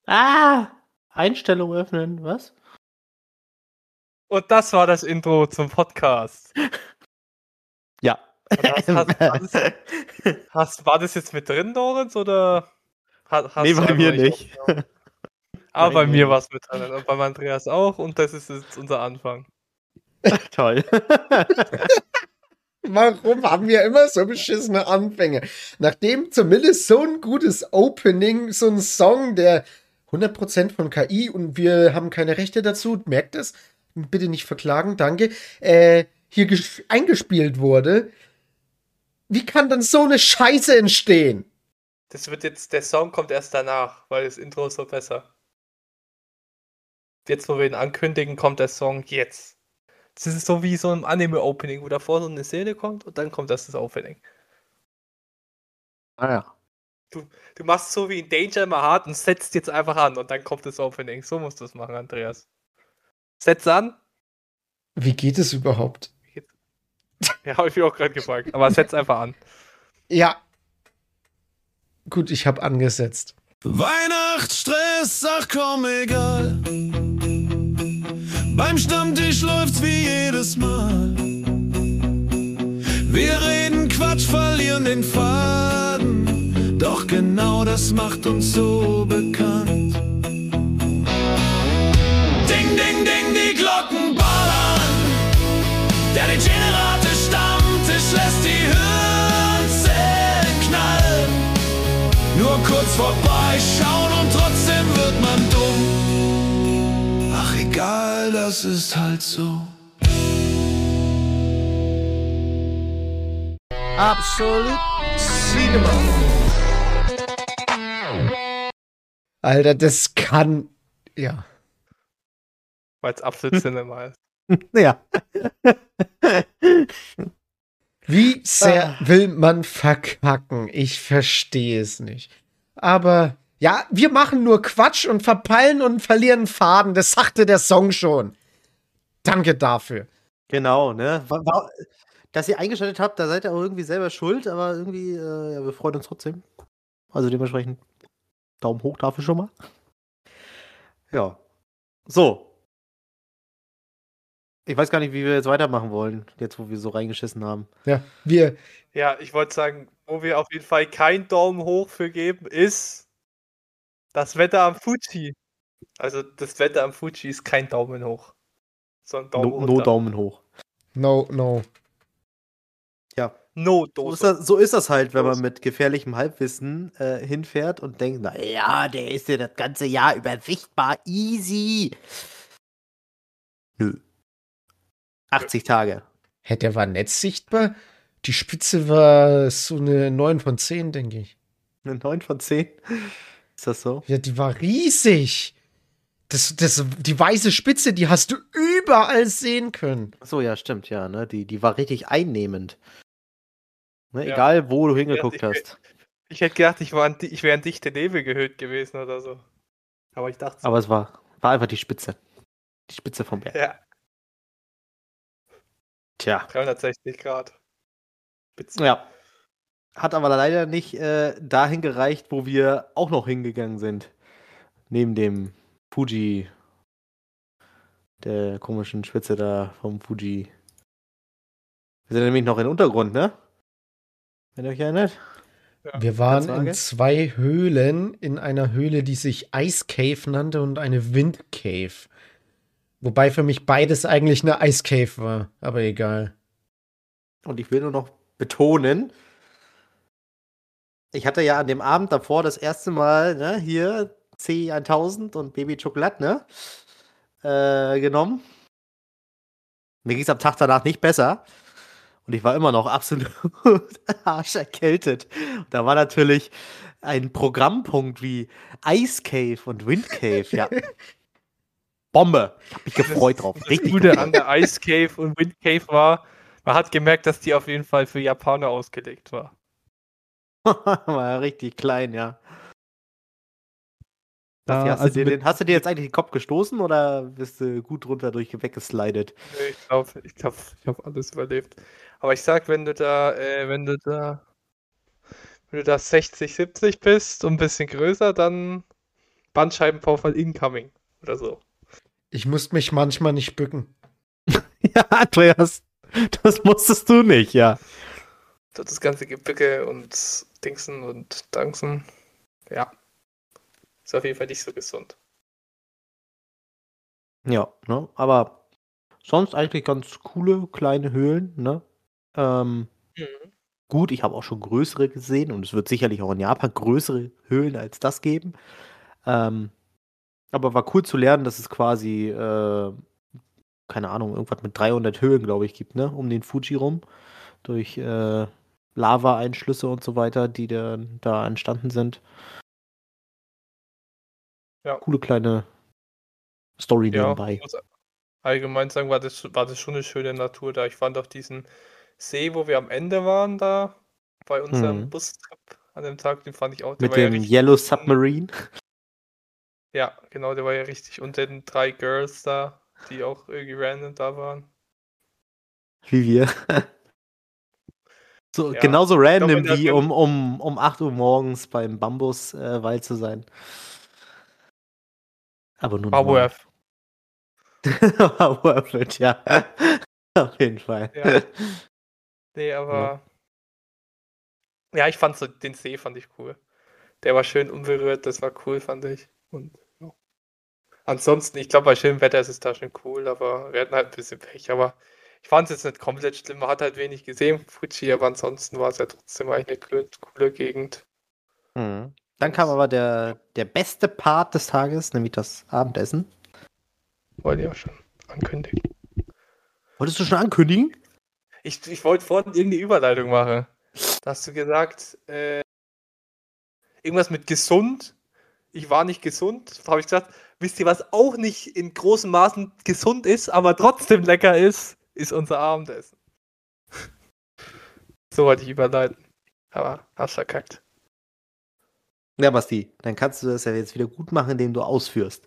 Einstellung öffnen, was? Und das war das Intro zum Podcast. Ja. War das jetzt mit drin, Lorenz, oder hast Nee, du bei einfach mir nicht. Aber bei Nein, mir nee. war es mit drin und beim Andreas auch und das ist jetzt unser Anfang. Toll. Warum haben wir immer so beschissene Anfänge? Nachdem zumindest so ein gutes Opening, so ein Song, der 100% von KI und wir haben keine Rechte dazu, merkt es, bitte nicht verklagen, danke, hier eingespielt wurde. Wie kann dann so eine Scheiße entstehen? Der Song kommt erst danach, weil das Intro ist so besser. Jetzt, wo wir ihn ankündigen, kommt der Song jetzt. Das ist so wie so ein Anime-Opening, wo davor so eine Szene kommt und dann kommt das Opening. Ja. Du machst so wie in Danger My Heart und setzt jetzt einfach an und dann kommt das Opening. So musst du es machen, Andreas. Setz an. Wie geht es überhaupt? Ja, habe ich mich auch gerade gefragt. Aber setz einfach an. Ja. Gut, ich habe angesetzt. Weihnachtsstress, ach komm, egal. Beim Stammtisch läuft's wie jedes Mal. Wir reden Quatsch, verlieren den Faden. Doch genau das macht uns so bekannt. Ding, ding, ding, die Glocken ballern. Der degenerate Stammtisch lässt die Hirnzellen knallen. Nur kurz vorbeischauen und trotzdem wird man dumm. Ach egal, das ist halt so. Absolut Cinema. Alter, das kann. Ja. Weil es absolut Cinema ist. Ja. Wie sehr will man verkacken? Ich verstehe es nicht. Aber ja, wir machen nur Quatsch und verpeilen und verlieren Faden. Das sagte der Song schon. Danke dafür. Genau, ne? Dass ihr eingeschaltet habt, da seid ihr auch irgendwie selber schuld, aber irgendwie, ja, wir freuen uns trotzdem. Also dementsprechend Daumen hoch dafür schon mal. Ja. So. Ich weiß gar nicht, wie wir jetzt weitermachen wollen, jetzt wo wir so reingeschissen haben. Ja, wir. Ja, ich wollte sagen, wo wir auf jeden Fall keinen Daumen hoch für geben, ist das Wetter am Fuji. Also das Wetter am Fuji ist kein Daumen hoch, sondern Daumen runter. No Daumen hoch. No. Ja. No Dose. So ist das halt, wenn man mit gefährlichem Halbwissen hinfährt und denkt, na ja, der ist ja das ganze Jahr über sichtbar easy. Nö. 80 Tage. Hä, der war nett sichtbar? Die Spitze war so eine 9 von 10, denke ich. Eine 9 von 10? Ist das so? Ja, die war riesig. Die weiße Spitze, die hast du überall sehen können. Achso, ja, stimmt, ja, ne? Die war richtig einnehmend. Ne? Ja. Egal, wo du hingeguckt hast. Ich hätte gedacht, ich wäre in dichte Nebel gehüllt gewesen oder so. Aber ich dachte so. Aber es war einfach die Spitze. Die Spitze vom Berg. Ja, Tja. 360 Grad. Spitze. Ja. Hat aber leider nicht dahin gereicht, wo wir auch noch hingegangen sind. Neben dem Fuji. Der komischen Spitze da vom Fuji. Wir sind nämlich noch im Untergrund, ne? Wenn ihr euch erinnert. Ja. Wir waren in 2 Höhlen, in einer Höhle, die sich Ice Cave nannte und eine Wind Cave. Wobei für mich beides eigentlich eine Ice Cave war, aber egal. Und ich will nur noch betonen, ich hatte ja an dem Abend davor das erste Mal, ne, hier C1000 und Baby Chocolate, ne, genommen. Mir ging es am Tag danach nicht besser. Und ich war immer noch absolut arscherkältet. Und da war natürlich ein Programmpunkt wie Ice Cave und Wind Cave, ja. Bombe. Ich hab mich gefreut drauf. Das Richtig Gute gefreut. an der Ice Cave und Wind Cave war, man hat gemerkt, dass die auf jeden Fall für Japaner ausgelegt war. War ja richtig klein, ja. Ja, Hast du dir jetzt eigentlich den Kopf gestoßen oder bist du gut runter weggeslidet? Ich habe alles überlebt. Aber ich sag, wenn du da 60, 70 bist und ein bisschen größer, dann Bandscheibenvorfall incoming oder so. Ich musste mich manchmal nicht bücken. Ja, Andreas, das musstest du nicht, ja. So das ganze Gebücke und Dingsen und Danksen. Ja. Ist auf jeden Fall nicht so gesund. Ja, ne? Aber sonst eigentlich ganz coole kleine Höhlen, ne? Gut, ich habe auch schon größere gesehen und es wird sicherlich auch in Japan größere Höhlen als das geben. Aber war cool zu lernen, dass es quasi, keine Ahnung, irgendwas mit 300 Höhlen, glaube ich, gibt, ne? Um den Fuji rum. Durch Lava-Einschlüsse und so weiter, die dann da entstanden sind. Ja. Coole kleine Story Ja, nebenbei. ich muss allgemein sagen, war das schon eine schöne Natur da. Ich fand auch diesen See, wo wir am Ende waren, da bei unserem Bustrip an dem Tag, den fand ich auch. Der Mit war ja dem richtig Yellow unten. Submarine. Ja, genau, der war ja richtig unter den 3 Girls da, die auch irgendwie random da waren. Wie wir. So, Ja. genauso Ich glaub, random wenn wie der- um 8 Uhr morgens beim Bambuswald zu sein. Aber nur War normal. worth. Worth it, ja. Auf jeden Fall. Ja. Nee, aber. Ja, ich fand so, den See fand ich cool. Der war schön unberührt, das war cool, fand ich. Und ja. Ansonsten, ich glaube, bei schönem Wetter ist es da schon cool, aber wir hatten halt ein bisschen Pech. Aber ich fand es jetzt nicht komplett schlimm. Man hat halt wenig gesehen, Fuji, aber ansonsten war es ja trotzdem eigentlich eine coole Gegend. Mhm. Dann kam aber der beste Part des Tages, nämlich das Abendessen. Wollte ich auch schon ankündigen. Wolltest du schon ankündigen? Ich wollte vorhin irgendeine Überleitung machen. Da hast du gesagt, irgendwas mit gesund. Ich war nicht gesund. Da habe ich gesagt, wisst ihr, was auch nicht in großen Maßen gesund ist, aber trotzdem lecker ist unser Abendessen. So wollte ich überleiten. Aber hast verkackt. Ja, Basti, dann kannst du das ja jetzt wieder gut machen, indem du ausführst.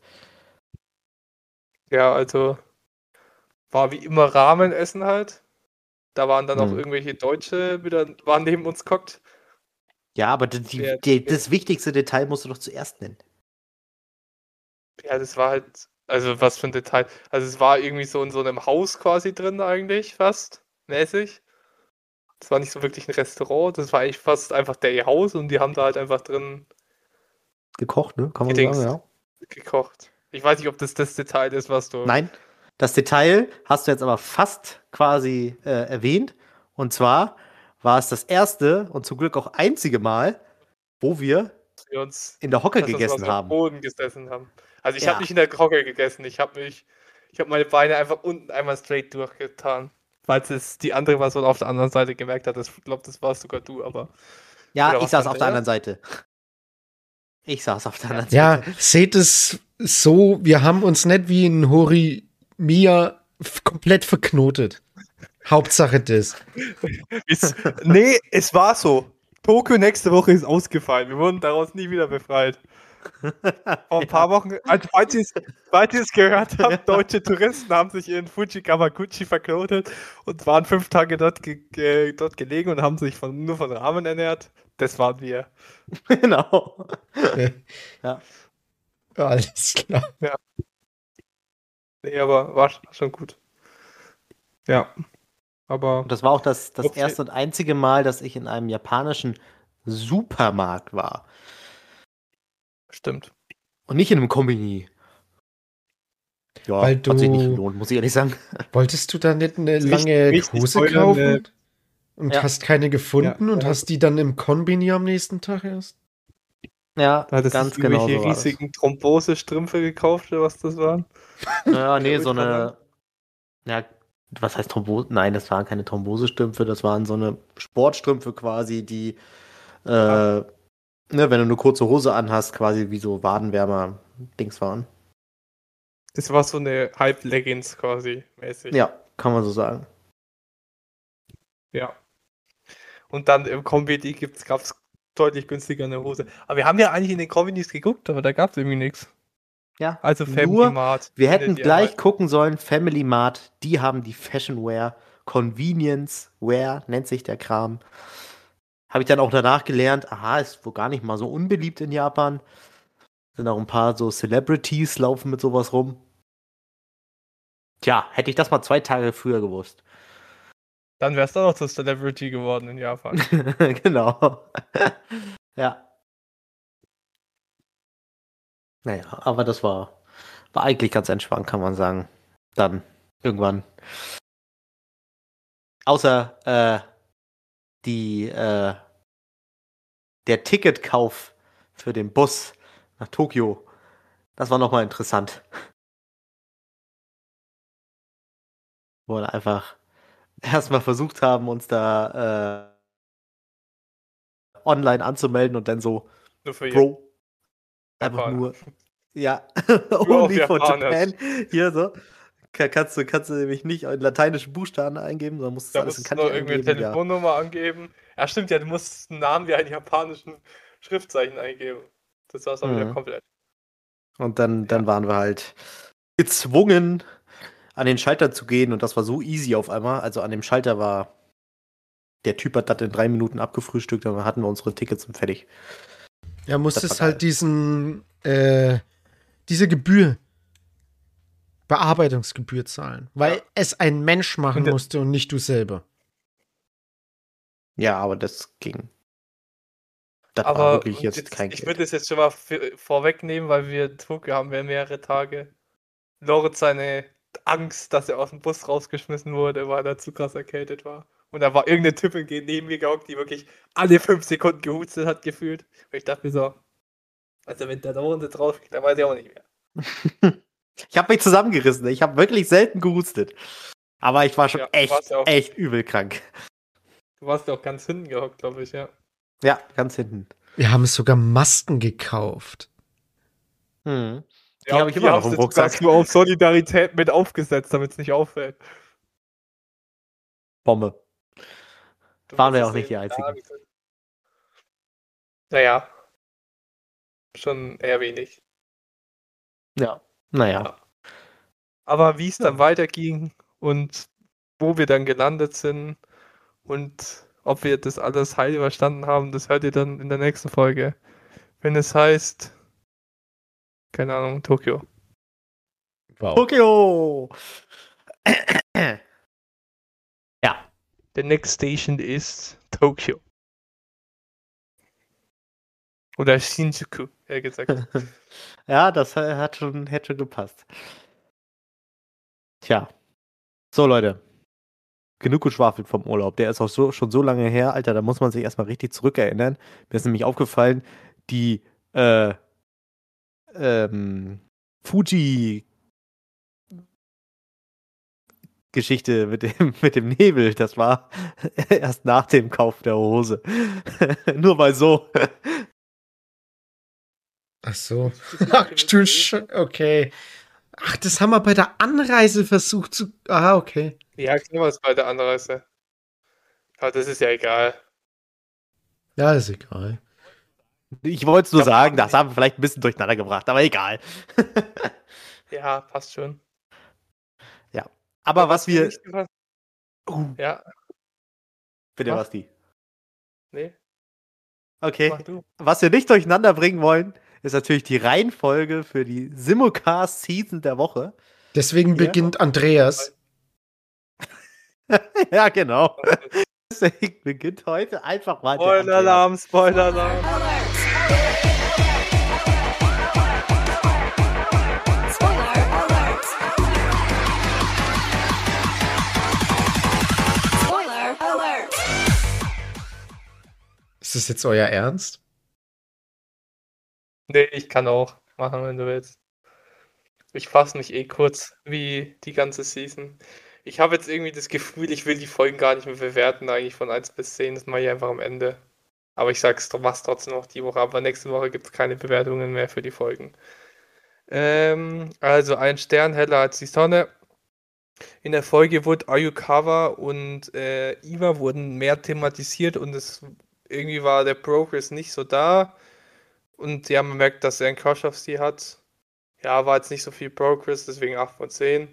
Ja, also war wie immer Ramenessen halt. Da waren dann auch Hm. irgendwelche Deutsche waren neben uns gehockt. Ja, aber Ja, das wichtigste Detail musst du doch zuerst nennen. Ja, das war halt, also was für ein Detail. Also es war irgendwie so in so einem Haus quasi drin eigentlich, fast, mäßig. Das war nicht so wirklich ein Restaurant, das war eigentlich fast einfach ihr Haus und die haben da halt einfach drin Gekocht, ne? Kann man Gedingst. sagen, ja. gekocht. Ich weiß nicht, ob das Detail ist, was du... Nein, das Detail hast du jetzt aber fast quasi erwähnt. Und zwar war es das erste und zum Glück auch einzige Mal, wo wir wir uns in der Hocke dass wir uns gegessen auf dem haben. Boden gesessen haben. Also ich Ja. habe nicht in der Hocke gegessen, ich habe meine Beine einfach unten einmal straight durchgetan. Falls es die andere Person auf der anderen Seite gemerkt hat, ich glaube, das warst sogar du, aber... Ja, Oder ich was saß dann auf der der? anderen Seite. Ich saß auf der anderen Ja, Seite. seht es so, wir haben uns nicht wie ein Horimiya komplett verknotet. Hauptsache das. Nee, es war so. Tokio nächste Woche ist ausgefallen. Wir wurden daraus nie wieder befreit. Vor ein paar Wochen, also falls ihr es gehört habt, deutsche Touristen haben sich in Fuji Kawaguchi verknotet und waren 5 Tage dort gelegen und haben sich nur von Ramen ernährt. Das waren wir. Genau. Ja. Alles klar. Nee, aber war schon gut. Ja. Aber Und das war auch das Okay. erste und einzige Mal, dass ich in einem japanischen Supermarkt war. stimmt. Und nicht in einem Kombini. Ja, Weil hat sich nicht du- gelohnt, muss ich ehrlich sagen. Wolltest du da nicht eine Richtig- lange richtig Hose spoilern, kaufen? Und Ja. hast keine gefunden Ja. und hast die dann im Konbini am nächsten Tag erst? Ja, Da hat es ganz sich genau irgendwelche so war das. riesigen Thrombosestrümpfe gekauft, oder was das waren. Ja, nee, Ja, so eine. Ja, was heißt Thrombose? Nein, das waren keine Thrombosestümpfe, das waren so eine Sportstrümpfe quasi, die, ne, wenn du eine kurze Hose anhast, quasi wie so Wadenwärmer-Dings waren. Das war so eine Halb-Leggings quasi mäßig. Ja, kann man so sagen. Ja. Und dann im Kombi gab es deutlich günstiger eine Hose. Aber wir haben ja eigentlich in den Kombinis geguckt, aber da gab es irgendwie nichts. Ja, Also nur, Family Mart. wir findet hätten ihr gleich halt. gucken sollen, Family Mart, die haben die Fashion Wear, Convenience Wear nennt sich der Kram. Habe ich dann auch danach gelernt, aha, ist wohl gar nicht mal so unbeliebt in Japan. Sind auch ein paar so Celebrities laufen mit sowas rum. Tja, hätte ich das mal 2 Tage früher gewusst. Dann wär's dann noch zur Celebrity geworden in Japan. Genau. Ja. Naja, aber das war eigentlich ganz entspannt, kann man sagen. Dann irgendwann. Außer der Ticketkauf für den Bus nach Tokio. Das war nochmal interessant. Wo wir einfach erstmal versucht haben, uns da online anzumelden und dann so, Nur für Bro, einfach Japaner. nur, ja, auf only for Japanisch. Japan. Hier so. Kannst du nämlich nicht in lateinischen Buchstaben eingeben, sondern musst es Da alles in musst du Kanji noch irgendwie eine eingeben. Ja. Telefonnummer angeben. Ja, stimmt, ja, du musst einen Namen wie einen japanischen Schriftzeichen eingeben. Das war's auch wieder Mhm. komplett. Und dann Ja. waren wir halt gezwungen, an den Schalter zu gehen und das war so easy auf einmal. Also an dem Schalter war, der Typ hat das in 3 Minuten abgefrühstückt, dann hatten wir unsere Tickets und fertig. Ja, musstest Das war halt diese Gebühr, Bearbeitungsgebühr zahlen, weil Ja. es ein Mensch machen Und der- musste und nicht du selber. Ja, aber das ging. Das war Aber wirklich und jetzt kein ich Geld. würde es jetzt schon mal vorwegnehmen, weil wir in Tokio haben wir mehrere Tage. Lorenz seine Angst, dass er aus dem Bus rausgeschmissen wurde, weil er zu krass erkältet war. Und da war irgendeine Typin neben mir gehockt, die wirklich alle 5 Sekunden gehustet hat, gefühlt. Und ich dachte mir so, also wenn der Lorenz jetzt rausgeht, dann weiß ich auch nicht mehr. Ich habe mich zusammengerissen. Ich habe wirklich selten gehustet. Aber ich war schon Ja, du warst ja auch- echt übel krank. Du warst ja auch ganz hinten gehockt, glaube ich, ja. Ja, ganz hinten. Wir haben sogar Masken gekauft. Hm. Die Ja, habe ich immer noch haben im sie Rucksack. sogar nur auf Solidarität mit aufgesetzt, damit es nicht auffällt. Bombe. Du Waren wir musst auch nicht sehen, die Einzigen. Naja. Schon eher wenig. Ja. Naja. Aber wie es dann Ja. weiterging und wo wir dann gelandet sind und ob wir das alles heil überstanden haben, das hört ihr dann in der nächsten Folge. Wenn es heißt, keine Ahnung, Tokio. Wow. Tokio! Ja. The next station ist Tokio. Oder Shinjuku, eher gesagt. Ja, das hätte schon gepasst. Tja. So, Leute. Genug geschwafelt vom Urlaub. Der ist auch schon so lange her, Alter, da muss man sich erstmal richtig zurückerinnern. Mir ist nämlich aufgefallen, die Fuji Geschichte mit dem Nebel, das war erst nach dem Kauf der Hose. Nur mal so. Ach so. Ach du okay. Ach, das haben wir bei der Anreise versucht zu. Ah, okay. Ja, klar, was bei der Anreise. Aber das ist ja egal. Ja, ist egal. Ich wollte es nur Ja, sagen, das haben wir vielleicht ein bisschen durcheinander gebracht, aber egal. Ja, passt schon. Ja. Aber was wir. nicht gemacht- Ja, Bitte, Mach. Basti. nee, Okay. mach du. Was wir nicht durcheinander bringen wollen, ist natürlich die Reihenfolge für die Simulcast-Season der Woche. Deswegen Ja. beginnt Andreas. Ja, genau. Deswegen beginnt heute einfach mal der Andreas. Spoiler-Alarm, Spoiler-Alarm. Spoiler alert! Spoiler alert! Ist das jetzt euer Ernst? Nee, ich kann auch machen, wenn du willst. Ich fasse mich kurz wie die ganze Season. Ich habe jetzt irgendwie das Gefühl, ich will die Folgen gar nicht mehr bewerten, eigentlich von 1 bis 10. Das mache ich einfach am Ende. Aber ich mach's trotzdem noch die Woche. Aber nächste Woche gibt es keine Bewertungen mehr für die Folgen. Also 1 Stern, heller als die Sonne. In der Folge wurde Ayukawa und Iwa wurden mehr thematisiert und irgendwie war der Progress nicht so da. Und sie haben bemerkt, dass er einen Crush auf sie hat. Ja, war jetzt nicht so viel Progress, deswegen 8 von 10.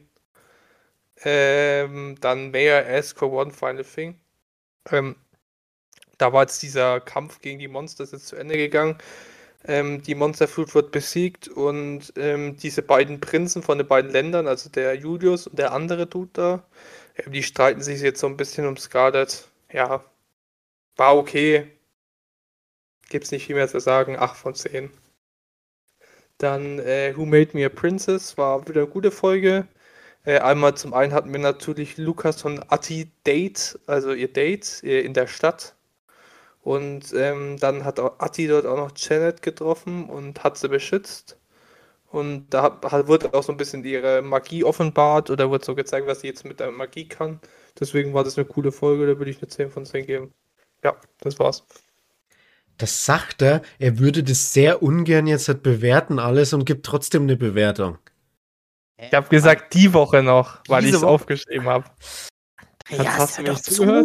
Dann Mayor Esco One Final Thing. Da war jetzt dieser Kampf gegen die Monster jetzt zu Ende gegangen. Die Monsterflut wird besiegt und diese beiden Prinzen von den beiden Ländern, also der Julius und der andere Dude da, die streiten sich jetzt so ein bisschen um Scarlet. Ja, war okay. Gibt's nicht viel mehr zu sagen. 8 von 10. Dann Who Made Me a Princess war wieder eine gute Folge. Einmal zum einen hatten wir natürlich Lukas und Atti Date, also ihr Date in der Stadt. Und dann hat auch Atti dort auch noch Janet getroffen und hat sie beschützt. Und da wurde auch so ein bisschen ihre Magie offenbart oder wurde so gezeigt, was sie jetzt mit der Magie kann. Deswegen war das eine coole Folge, da würde ich eine 10 von 10 geben. Ja, das war's. Das sagt er würde das sehr ungern jetzt halt bewerten alles und gibt trotzdem eine Bewertung. Ich habe gesagt, die Woche noch, weil ich Diese es Woche? aufgeschrieben habe. Ja, hast du hör mir doch nicht zugehört?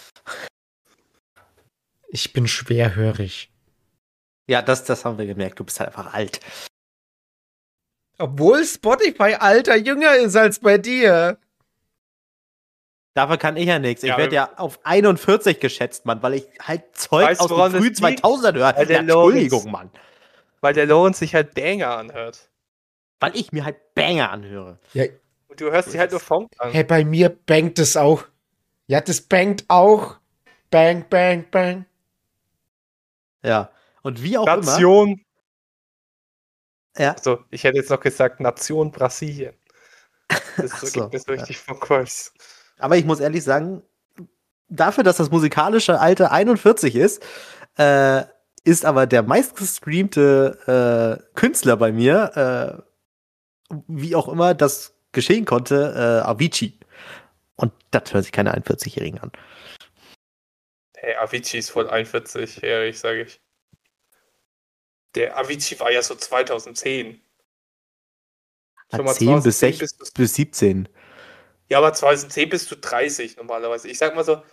Ich bin schwerhörig. Ja, das haben wir gemerkt. Du bist halt einfach alt. Obwohl Spotify alter jünger ist als bei dir. Dafür kann ich ja nichts. Ich Ja, werde ja auf 41 geschätzt, Mann, weil ich halt Zeug Weißt du, aus woran den frühen das liegt? 2000ern höre. Weil der Ja, Entschuldigung, Lorenz- Mann. Weil der Lorenz sich halt Banger anhört. Weil ich mir halt Banger anhöre. Ja, Und du hörst dich halt nur Funk an. hey, bei mir bangt es auch. Ja, das bangt auch. Bang, bang, bang. Ja. Und wie auch immer. Nation. Ja. Also, ich hätte jetzt noch gesagt Nation Brasilien. Das Ach so, so, gibt mir so richtig von Kurs. Aber ich muss ehrlich sagen, dafür, dass das musikalische Alter 41 ist aber der meistgestreamte Künstler bei mir, wie auch immer das geschehen konnte, Avicii. Und das hört sich keine 41-Jährigen an. Hey, Avicii ist voll 41-jährig, sage ich. Der Avicii war ja so 2010. Schon mal 10 bis 2010 16 bis 17. Ja, aber 2010 bist du 30 normalerweise. Ich sag mal so,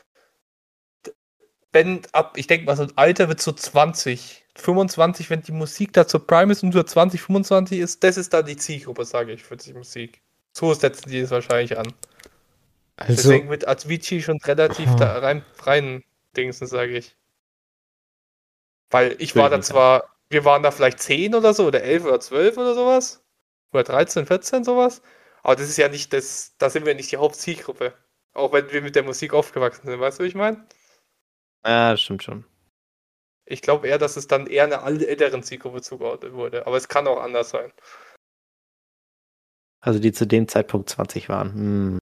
ich denke mal, so ein Alter wird so 20, 25, wenn die Musik da zur Prime ist und nur 20, 25 ist, das ist dann die Zielgruppe, sage ich, für die Musik. So setzen die es wahrscheinlich an. Also, Deswegen wird Avicii schon relativ da rein Dingsen, sage ich. Weil ich war da zwar, wir waren da vielleicht 10 oder so, oder 11 oder 12 oder sowas. Oder 13, 14, sowas. Aber das ist ja nicht das, da sind wir nicht die Hauptzielgruppe. Auch wenn wir mit der Musik aufgewachsen sind, weißt du, wie ich meine? Ja, das stimmt schon. Ich glaube eher, dass es dann eher einer älteren Zielgruppe zugeordnet wurde. Aber es kann auch anders sein. Also die zu dem Zeitpunkt 20 waren.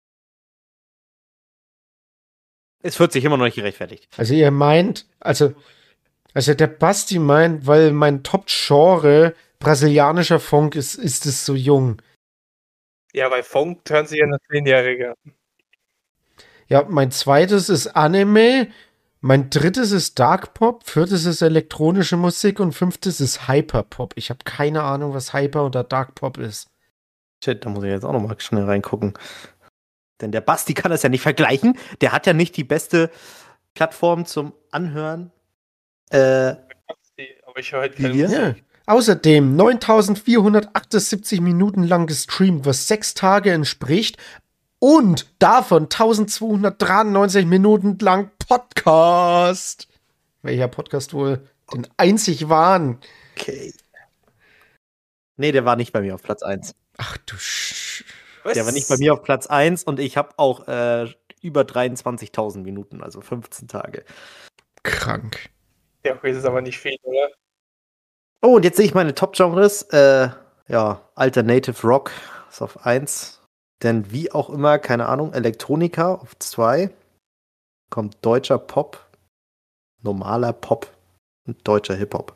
Es wird sich immer noch nicht gerechtfertigt. also ihr meint, also der Basti meint, weil mein Top-Genre brasilianischer Funk ist es so jung. Ja, weil Funk hören sich ja nach 10-Jährige an. Ja, mein zweites ist Anime, mein drittes ist Dark Pop, viertes ist elektronische Musik und fünftes ist Hyperpop. Ich habe keine Ahnung, was Hyper oder Dark Pop ist. Shit, da muss ich jetzt auch noch mal schnell reingucken. Denn der Basti kann das ja nicht vergleichen. Der hat ja nicht die beste Plattform zum Anhören. Aber ich höre halt Wie keine wir? Musik. Ja. Außerdem 9478 Minuten lang gestreamt, was 6 Tage entspricht. Und davon 1293 Minuten lang Podcast. Welcher Podcast wohl den einzig wahren? Okay. Nee, der war nicht bei mir auf Platz 1. Ach du Der war nicht bei mir auf Platz 1 und ich habe auch über 23.000 Minuten, also 15 Tage. krank. Ja, okay, das ist aber nicht viel, oder? Oh, und jetzt sehe ich meine Top-Genres. Ja, Alternative Rock ist auf 1. Denn wie auch immer, keine Ahnung, Elektronika auf 2. Kommt deutscher Pop, normaler Pop und deutscher Hip-Hop.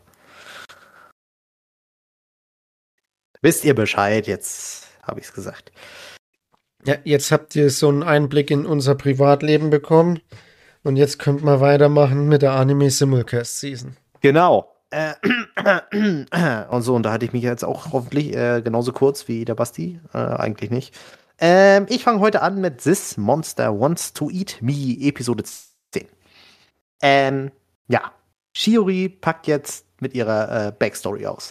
Wisst ihr Bescheid, jetzt habe ich es gesagt. Ja, jetzt habt ihr so einen Einblick in unser Privatleben bekommen. Und jetzt könnt wir weitermachen mit der Anime Simulcast Season. Genau. Und so, und da hatte ich mich jetzt auch hoffentlich genauso kurz wie der Basti. Eigentlich nicht. Ich fange heute an mit This Monster Wants to Eat Me, Episode 10. Ja, Shiori packt jetzt mit ihrer Backstory aus.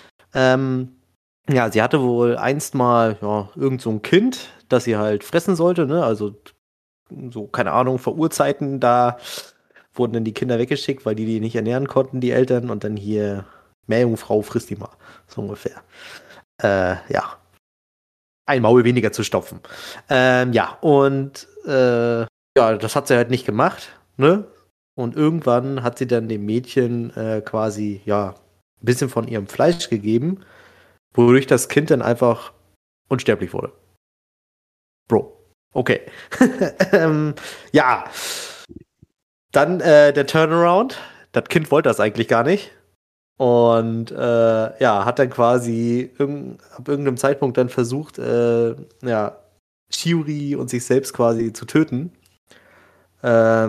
Ja, sie hatte wohl einst mal irgend so ein Kind, das sie halt fressen sollte, ne? Also so, keine Ahnung, vor Urzeiten, da wurden dann die Kinder weggeschickt, weil die nicht ernähren konnten, die Eltern, und dann hier Meerjungfrau frisst die mal. So ungefähr. Ja. Ein Maul weniger zu stopfen. Ja, und ja, das hat sie halt nicht gemacht, ne? Und irgendwann hat sie dann dem Mädchen quasi, ja, ein bisschen von ihrem Fleisch gegeben, wodurch das Kind dann einfach unsterblich wurde. Bro. Okay. Ja. Dann der Turnaround. Das Kind wollte das eigentlich gar nicht. Und ja, hat dann quasi ab irgendeinem Zeitpunkt dann versucht, ja, Shiori und sich selbst quasi zu töten. Ja,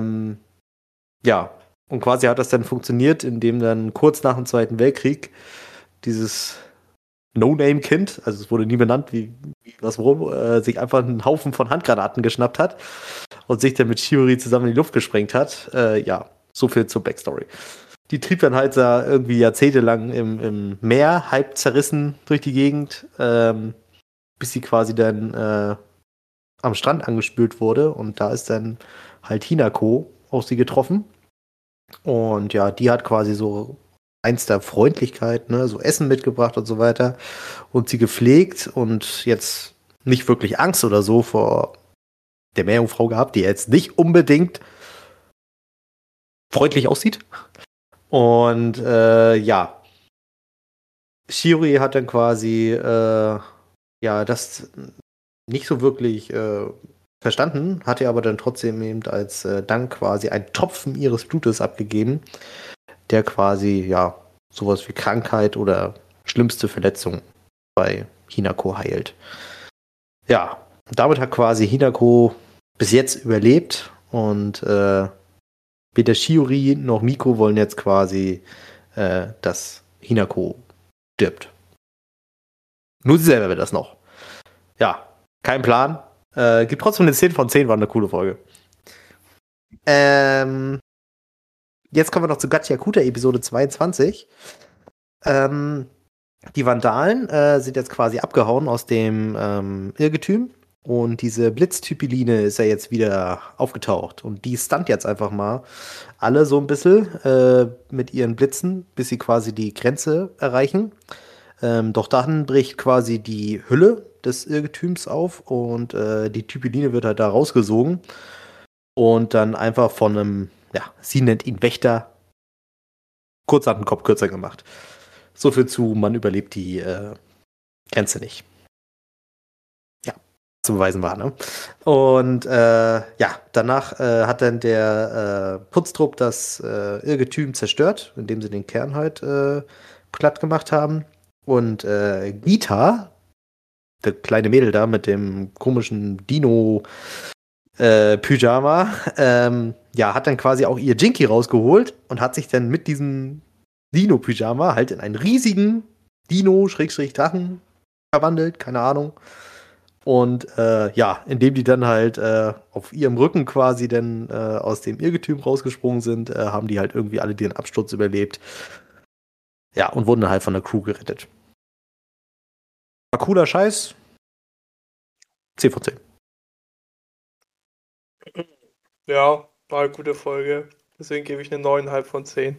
und quasi hat das dann funktioniert, indem dann kurz nach dem Zweiten Weltkrieg dieses No-Name-Kind, also es wurde nie benannt, wie was worum, sich einfach einen Haufen von Handgranaten geschnappt hat und sich dann mit Shiori zusammen in die Luft gesprengt hat. Ja, so viel zur Backstory. Die trieb dann halt da irgendwie jahrzehntelang im Meer, halb zerrissen durch die Gegend, bis sie quasi dann am Strand angespült wurde. Und da ist dann halt Hinako auf sie getroffen. Und ja, die hat quasi so eins der Freundlichkeit, ne, so Essen mitgebracht und so weiter. Und sie gepflegt und jetzt nicht wirklich Angst oder so vor der Meerjungfrau gehabt, die jetzt nicht unbedingt freundlich aussieht. Und ja, Shiori hat dann quasi ja, das nicht so wirklich verstanden, hatte aber dann trotzdem eben als Dank quasi einen Tropfen ihres Blutes abgegeben, der quasi, ja, sowas wie Krankheit oder schlimmste Verletzung bei Hinako heilt. Ja, damit hat quasi Hinako bis jetzt überlebt und weder Shiori noch Miko wollen jetzt quasi, dass Hinako stirbt. Nur sie selber will das noch. Ja, kein Plan. Gibt trotzdem eine 10 von 10, war eine coole Folge. Jetzt kommen wir noch zu Gachiakuta Episode 22. Die Vandalen sind jetzt quasi abgehauen aus dem Irrgetüm. Und diese Blitztypiline ist ja jetzt wieder aufgetaucht. Und die stunt jetzt einfach mal alle so ein bisschen mit ihren Blitzen, bis sie quasi die Grenze erreichen. Doch dann bricht quasi die Hülle des Irrgetüms auf und die Typiline wird halt da rausgesogen. Und dann einfach von einem, ja, sie nennt ihn Wächter, kurz an den Kopf kürzer gemacht. So viel zu, man überlebt die Grenze nicht. Zu beweisen war, ne? Und ja, danach hat dann der Putztrupp das Irrgetüm zerstört, indem sie den Kern halt platt gemacht haben. Und Gita, der kleine Mädel da mit dem komischen Dino-Pyjama, ja, hat dann quasi auch ihr Jinky rausgeholt und hat sich dann mit diesem Dino-Pyjama halt in einen riesigen Dino-Drachen verwandelt, keine Ahnung. Und ja, indem die dann halt auf ihrem Rücken quasi dann aus dem Irrgetüm rausgesprungen sind, haben die halt irgendwie alle den Absturz überlebt. Ja, und wurden dann halt von der Crew gerettet. War cooler Scheiß. 10 von 10. Ja, war eine gute Folge. Deswegen gebe ich eine 9,5 von 10.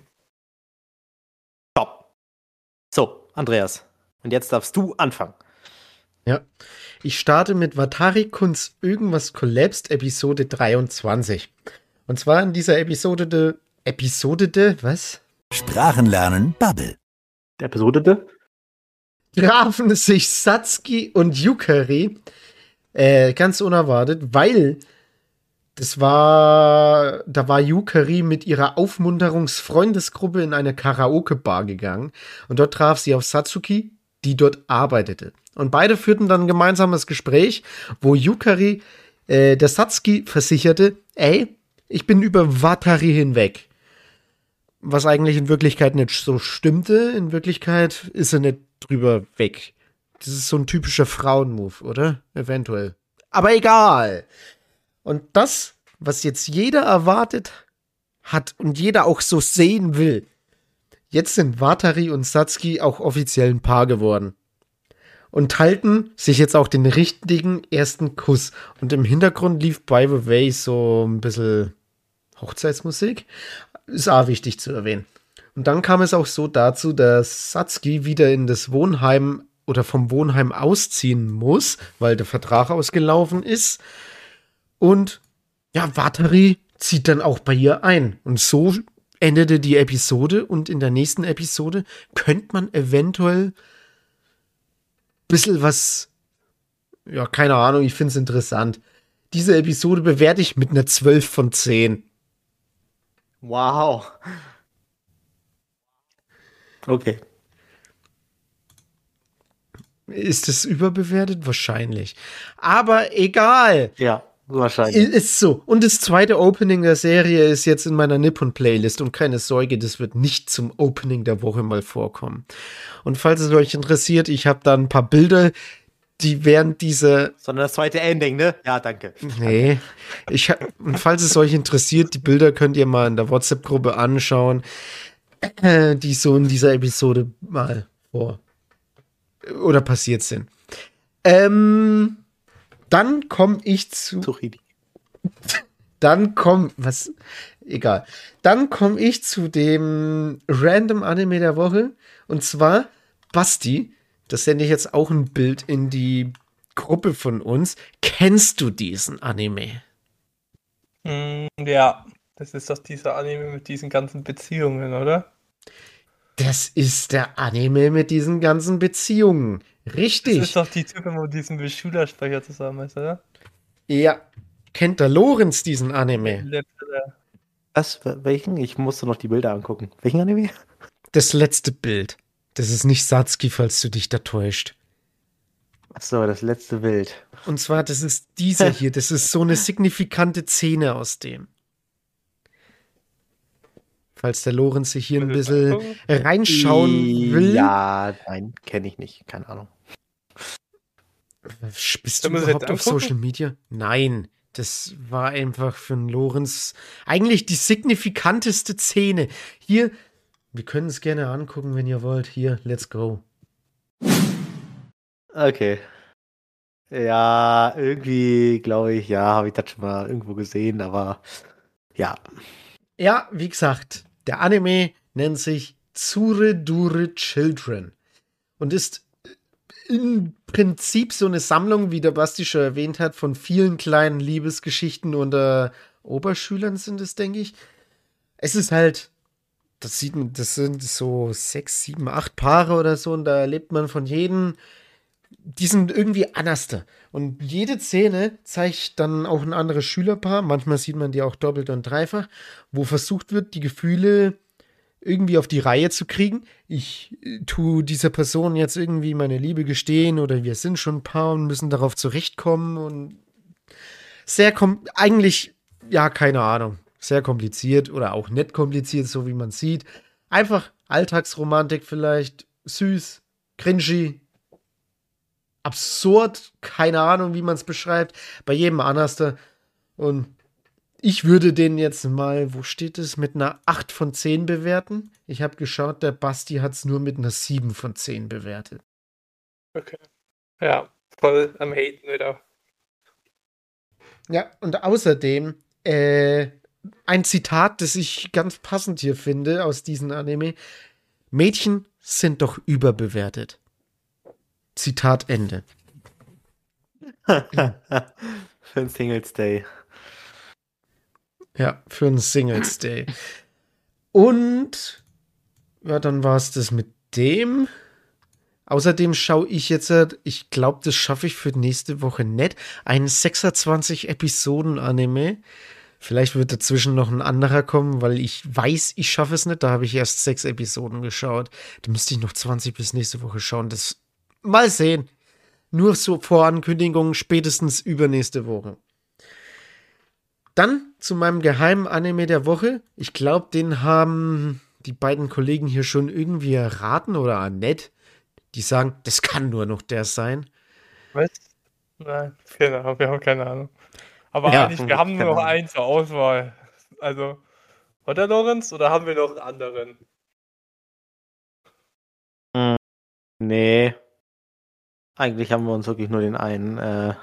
Top. So, Andreas. Und jetzt darfst du anfangen. Ja, ich starte mit Watari-Kuns Irgendwas Collapsed Episode 23. Und zwar in dieser Episode was? Sprachenlernen Bubble. Der Episode? Trafen sich Satsuki und Yukari ganz unerwartet, weil da war Yukari mit ihrer Aufmunterungsfreundesgruppe in eine Karaoke-Bar gegangen und dort traf sie auf Satsuki, die dort arbeitete. Und beide führten dann ein gemeinsames Gespräch, wo Yukari der Satsuki versicherte, ey, ich bin über Watari hinweg. Was eigentlich in Wirklichkeit nicht so stimmte. In Wirklichkeit ist er nicht drüber weg. Das ist so ein typischer Frauenmove, oder? Eventuell. Aber egal. Und das, was jetzt jeder erwartet hat und jeder auch so sehen will, jetzt sind Watari und Satsuki auch offiziell ein Paar geworden. Und halten sich jetzt auch den richtigen ersten Kuss. Und im Hintergrund lief By the Way so ein bisschen Hochzeitsmusik. Ist auch wichtig zu erwähnen. Und dann kam es auch so dazu, dass Satsuki wieder in das Wohnheim oder vom Wohnheim ausziehen muss, weil der Vertrag ausgelaufen ist. Und ja, Watari zieht dann auch bei ihr ein. Und so endete die Episode. Und in der nächsten Episode könnte man eventuell ein bisschen was, ja, keine Ahnung, ich finde es interessant. Diese Episode bewerte ich mit einer 12 von 10. Wow. Okay. Ist es überbewertet? Wahrscheinlich. Aber egal. Ja, wahrscheinlich. Ist so. Und das zweite Opening der Serie ist jetzt in meiner Nippon-Playlist. Und keine Sorge, das wird nicht zum Opening der Woche mal vorkommen. Und falls es euch interessiert, ich habe da ein paar Bilder, die während dieser... Sondern das zweite Ending, ne? Ja, danke. Nee. Und falls es euch interessiert, die Bilder könnt ihr mal in der WhatsApp-Gruppe anschauen, die so in dieser Episode mal vor oder passiert sind. Dann komme ich zu. Egal. Dann komme ich zu dem Random Anime der Woche. Und zwar Basti. Das sende ich jetzt auch ein Bild in die Gruppe von uns. Kennst du diesen Anime? Ja, das ist doch dieser Anime mit diesen ganzen Beziehungen, oder? Das ist der Anime mit diesen ganzen Beziehungen. Richtig. Das ist doch die Type mit diesem Schülersprecher zusammen ist, oder? Ja. Kennt der Lorenz diesen Anime? Was? Welchen? Ich musste noch die Bilder angucken. Welchen Anime? Das letzte Bild. Das ist nicht Satsuki, falls du dich da täuscht. Achso, das letzte Bild. Und zwar, das ist dieser hier. Das ist so eine signifikante Szene aus dem. Falls der Lorenz sich hier ein bisschen reinschauen will. Ja, nein, kenne ich nicht. Keine Ahnung. Bist du überhaupt auf Social Media? Nein, das war einfach für den Lorenz eigentlich die signifikanteste Szene. Hier, wir können es gerne angucken, wenn ihr wollt. Hier, let's go. Okay. Ja, irgendwie glaube ich, ja, habe ich das schon mal irgendwo gesehen, aber ja. Ja, wie gesagt, der Anime nennt sich Tsuredure Children und ist im Prinzip so eine Sammlung, wie der Basti schon erwähnt hat, von vielen kleinen Liebesgeschichten unter Oberschülern sind es, denke ich. Es ist halt, das sind so 6, 7, 8 Paare oder so und da erlebt man von jedem, die sind irgendwie anders. Und jede Szene zeigt dann auch ein anderes Schülerpaar. Manchmal sieht man die auch doppelt und dreifach, wo versucht wird, die Gefühle irgendwie auf die Reihe zu kriegen. Ich tue dieser Person jetzt irgendwie meine Liebe gestehen oder wir sind schon ein Paar und müssen darauf zurechtkommen und eigentlich, ja, keine Ahnung, sehr kompliziert oder auch nicht kompliziert, so wie man sieht. Einfach Alltagsromantik vielleicht, süß, cringy, absurd, keine Ahnung, wie man es beschreibt, bei jedem anders. Und ich würde den jetzt mal, wo steht es, mit einer 8 von 10 bewerten. Ich habe geschaut, der Basti hat es nur mit einer 7 von 10 bewertet. Okay. Ja, voll am Haten wieder. Ja, und außerdem ein Zitat, das ich ganz passend hier finde aus diesem Anime. Mädchen sind doch überbewertet. Zitat Ende. Für ein Singles Day. Ja, für ein Singles Day. Und ja, dann war es das mit dem. Außerdem schaue ich jetzt, ich glaube, das schaffe ich für nächste Woche nicht, einen 26 Episoden Anime. Vielleicht wird dazwischen noch ein anderer kommen, weil ich weiß, ich schaffe es nicht. Da habe ich erst 6 Episoden geschaut. Da müsste ich noch 20 bis nächste Woche schauen. Das mal sehen. Nur so Vorankündigungen, spätestens übernächste Woche. Dann zu meinem geheimen Anime der Woche. Ich glaube, den haben die beiden Kollegen hier schon irgendwie erraten oder Annette. Die sagen, das kann nur noch der sein. Was? Nein, genau, wir haben keine Ahnung. Aber Ja, eigentlich, wir haben nur noch einen zur Auswahl. Also, oder Lorenz? Oder haben wir noch einen anderen? Nee. Eigentlich haben wir uns wirklich nur den einen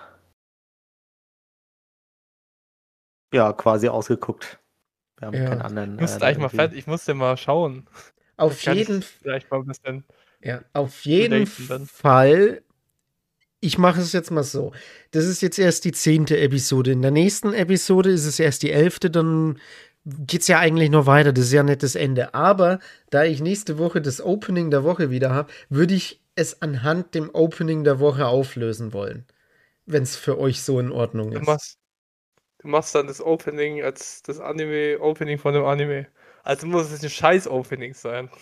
ja, quasi ausgeguckt. Wir haben keinen anderen. Ich musste mal schauen. Auf Kann ich jeden, vielleicht mal ein bisschen. auf jeden relaten dann. Fall. Ich mache es jetzt mal so. Das ist jetzt erst die 10. Episode. In der nächsten Episode ist es erst die 11. Dann geht's ja eigentlich noch weiter. Das ist ja nicht das Ende. Aber da ich nächste Woche das Opening der Woche wieder habe, würde ich es anhand dem Opening der Woche auflösen wollen. Wenn es für euch so in Ordnung Du ist. machst dann das Opening als das Opening von dem Anime. Also muss es ein scheiß Opening sein.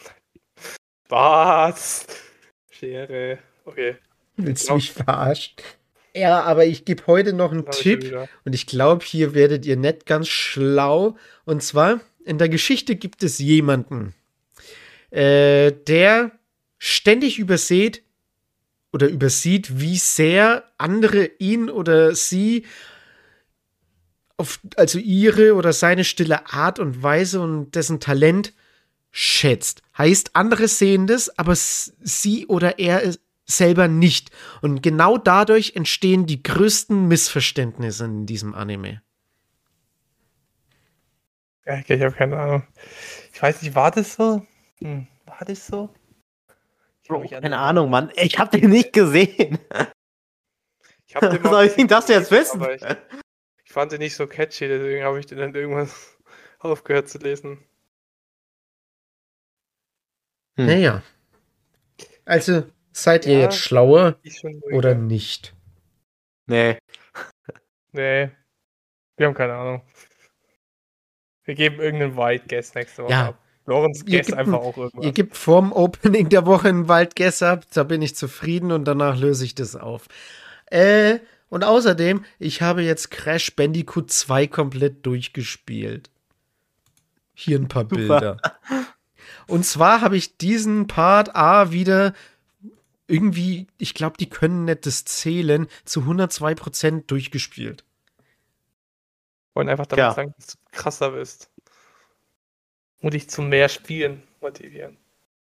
Was? Schere. Okay. Willst du Glaub- mich verarschen? Ja, aber ich gebe heute noch einen Hab ich schon Tipp. wieder. Und ich glaube, hier werdet ihr nicht ganz schlau. Und zwar, in der Geschichte gibt es jemanden, der ständig übersieht, wie sehr andere ihn oder sie also ihre oder seine stille Art und Weise und dessen Talent schätzt. Heißt, andere sehen das, aber sie oder er selber nicht. Und genau dadurch entstehen die größten Missverständnisse in diesem Anime. Ja, ich habe keine Ahnung. Ich weiß nicht, war das so? War das so? Ich kann mich an Keine den- Ahnung, Mann. Ich hab den nicht gesehen. Ich hab den Was mal soll ich denn das jetzt wissen? aber ich fand den nicht so catchy, deswegen habe ich den dann irgendwann aufgehört zu lesen. Naja. Also, seid ihr Ja. jetzt schlauer Ich schon oder nicht? Nee. Nee. Wir haben keine Ahnung. Wir geben irgendeinen White Guess nächste Woche Ja. ab. Lorenz Ihr guess gebt einfach ein- auch irgendwas. Ihr gebt vorm Opening der Woche einen Waldguess ab, da bin ich zufrieden und danach löse ich das auf. Und außerdem, ich habe jetzt Crash Bandicoot 2 komplett durchgespielt. Hier ein paar Bilder. Und zwar habe ich diesen Part A wieder irgendwie, ich glaube, die können nicht das zählen, zu 102% durchgespielt. Wollen einfach damit Ja. sagen, dass du krasser bist. Und dich zu mehr Spielen motivieren.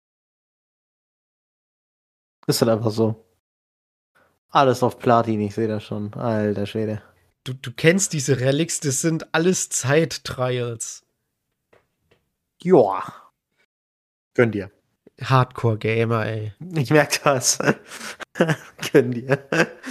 Ist halt einfach so. Alles auf Platin, ich sehe das schon. Alter Schwede. Du kennst diese Relics, das sind alles Zeit-Trials. Joa. Gönn dir. Hardcore-Gamer, ey. Ich merke das. Gönn dir.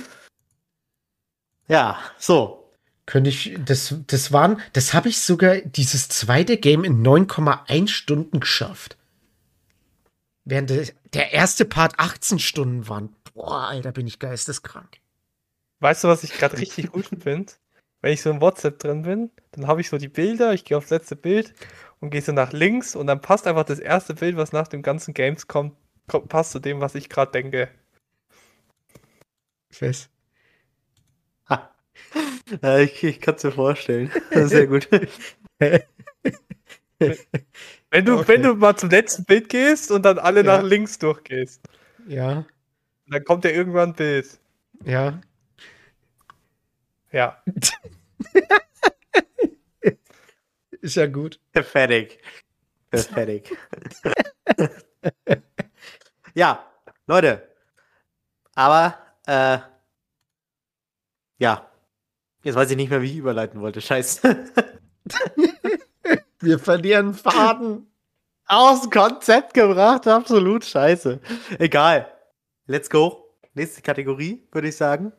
Ja, so. Könnte ich, das habe ich sogar, dieses zweite Game in 9,1 Stunden geschafft. Während der erste Part 18 Stunden waren. Boah, Alter, bin ich geisteskrank. Weißt du, was ich gerade richtig gut finde? Wenn ich so in WhatsApp drin bin, dann habe ich so die Bilder, ich gehe aufs letzte Bild und gehe so nach links und dann passt einfach das erste Bild, was nach dem ganzen Games kommt, passt zu dem, was ich gerade denke. Fest. Ja, ich kann es mir vorstellen. Sehr gut. Wenn du mal zum letzten Bild gehst und dann alle Ja. nach links durchgehst, Ja, dann kommt ja irgendwann ein Bild. ja. Ja. Ist ja gut. Fertig. Fertig. Ja, Leute. Aber, ja. Jetzt weiß ich nicht mehr, wie ich überleiten wollte. Scheiße. Wir verlieren Faden. Aus dem Konzept gebracht. Absolut scheiße. Egal. Let's go. Nächste Kategorie, würde ich sagen.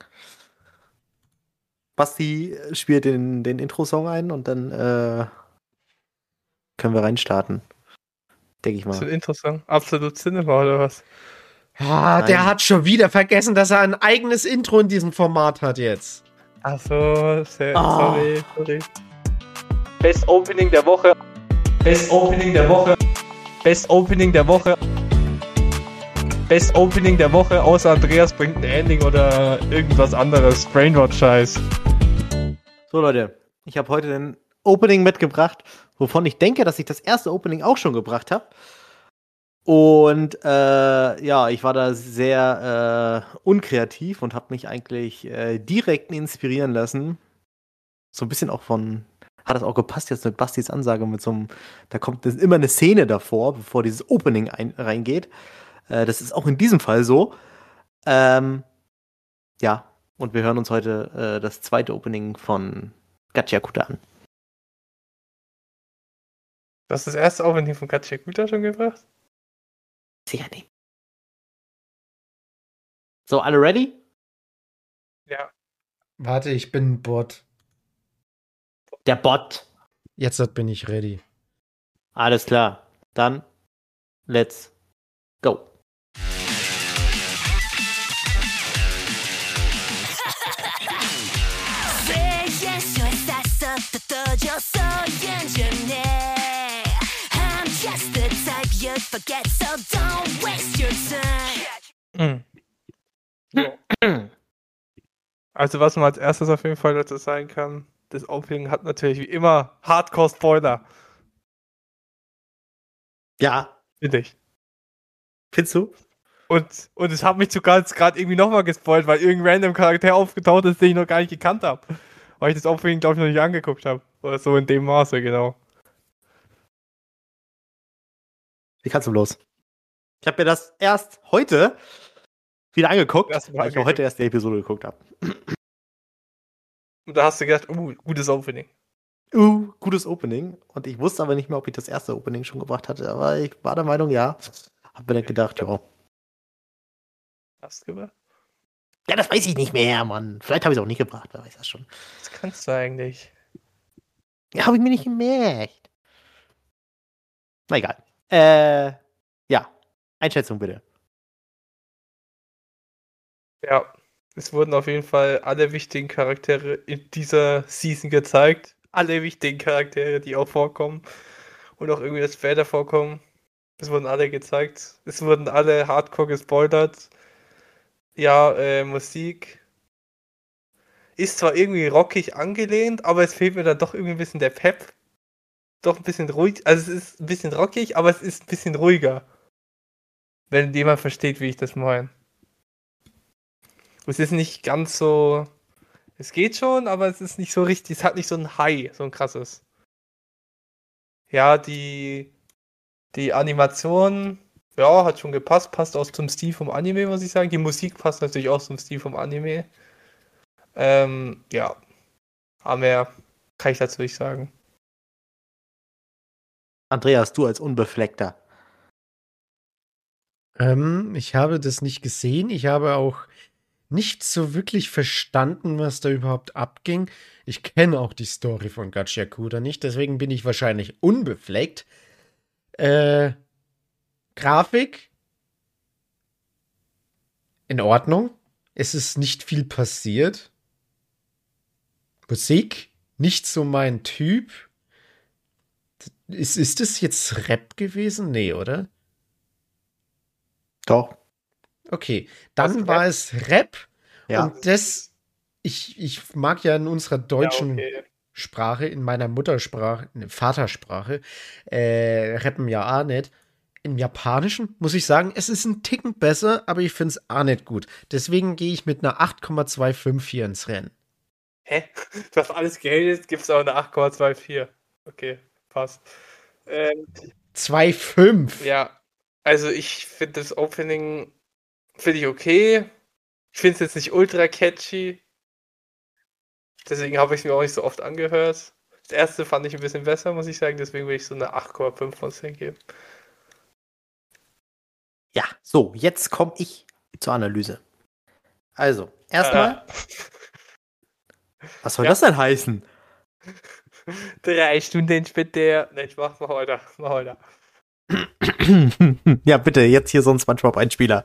Basti spielt den Intro-Song ein und dann können wir reinstarten. Denke ich Das mal. ist interessant. Absolut Cinema oder was? Ah, der Nein. hat schon wieder vergessen, dass er ein eigenes Intro in diesem Format hat jetzt. Ach so, Ah. sorry. Best Opening der Woche. Best Opening der Woche. Best Opening der Woche. Best Opening der Woche, außer Andreas bringt ein Ending oder irgendwas anderes. Brainrot-Scheiß. So, Leute. Ich habe heute ein Opening mitgebracht, wovon ich denke, dass ich das erste Opening auch schon gebracht habe. Und ja, ich war da sehr unkreativ und habe mich eigentlich direkt inspirieren lassen. So ein bisschen auch hat das auch gepasst jetzt mit Bastis Ansage mit so einem, da kommt immer eine Szene davor, bevor dieses Opening reingeht. Das ist auch in diesem Fall so. Ja, und wir hören uns heute das zweite Opening von Gachiakuta an. Du hast das erste Opening von Gachiakuta schon gebracht? Sicher nicht. So, alle ready? Ja. Warte, ich bin ein Bot. Der Bot. Jetzt bin ich ready. Alles klar. Dann, let's go. Say yes, you're that the so I'm just the type you'd forget, so don't waste your time. Ja. Also was man als erstes auf jeden Fall dazu sagen kann, das Opening hat natürlich wie immer Hardcore-Spoiler. Ja, Finde ich. findest du? Und es hat mich sogar gerade irgendwie nochmal gespoilt, weil irgendein random Charakter aufgetaucht ist, den ich noch gar nicht gekannt habe. Weil ich das Opening, glaube ich, noch nicht angeguckt habe. Oder so in dem Maße, genau. Wie kannst du bloß? Ich habe mir das erst heute wieder angeguckt, Erst mal weil ich ja angeguckt. heute erst die Episode geguckt habe. Und da hast du gedacht, gutes Opening. Gutes Opening. Und ich wusste aber nicht mehr, ob ich das erste Opening schon gebracht hatte. Aber ich war der Meinung, ja. Hab mir dann gedacht, ja. Hast du gemacht? Ja, das weiß ich nicht mehr, Mann. Vielleicht habe ich es auch nicht gebracht, wer weiß das schon. Das kannst du eigentlich. Ja, habe ich mir nicht gemerkt. Na egal. Ja. Einschätzung bitte. Ja, es wurden auf jeden Fall alle wichtigen Charaktere in dieser Season gezeigt. Alle wichtigen Charaktere, die auch vorkommen und auch irgendwie das später vorkommen. Es wurden alle gezeigt. Es wurden alle hardcore gespoilert. Ja, Musik ist zwar irgendwie rockig angelehnt, aber es fehlt mir dann doch irgendwie ein bisschen der Pep. Doch ein bisschen ruhig. Also es ist ein bisschen rockig, aber es ist ein bisschen ruhiger. Wenn jemand versteht, wie ich das meine. Es ist nicht ganz so. Es geht schon, aber es ist nicht so richtig. Es hat nicht so ein High, so ein krasses. Ja, die Animation, ja, hat schon gepasst. Passt auch zum Stil vom Anime, muss ich sagen. Die Musik passt natürlich auch zum Stil vom Anime. Ja. Aber mehr kann ich dazu nicht sagen. Andreas, du als Unbefleckter. Ich habe das nicht gesehen. Ich habe auch nicht so wirklich verstanden, was da überhaupt abging. Ich kenne auch die Story von Gachiakuda nicht, deswegen bin ich wahrscheinlich unbefleckt. Grafik in Ordnung. Es ist nicht viel passiert. Musik nicht so mein Typ. Ist das jetzt Rap gewesen? Nee, oder? Doch. Okay, Was, dann war Rap? es Rap. Ja. Und ich mag ja in unserer deutschen Ja, okay. Sprache, in meiner Muttersprache, Vatersprache, rappen ja auch nicht. Im Japanischen muss ich sagen, es ist ein Ticken besser, aber ich finde es auch nicht gut. Deswegen gehe ich mit einer 8,25 hier ins Rennen. Hä? Du hast alles gehatet, gibt es auch eine 8,24. Okay, passt. 2,5. Ja, also ich finde das Opening finde ich okay. Ich finde es jetzt nicht ultra catchy. Deswegen habe ich es mir auch nicht so oft angehört. Das erste fand ich ein bisschen besser, muss ich sagen. Deswegen will ich so eine 8,5 von 10 geben. Ja, so, jetzt komme ich zur Analyse. Also, erstmal, was soll Ja. das denn heißen? 3 Stunden später. Ne, ich mach mal heute. Ja, bitte, jetzt hier so ein SpongeBob-Einspieler.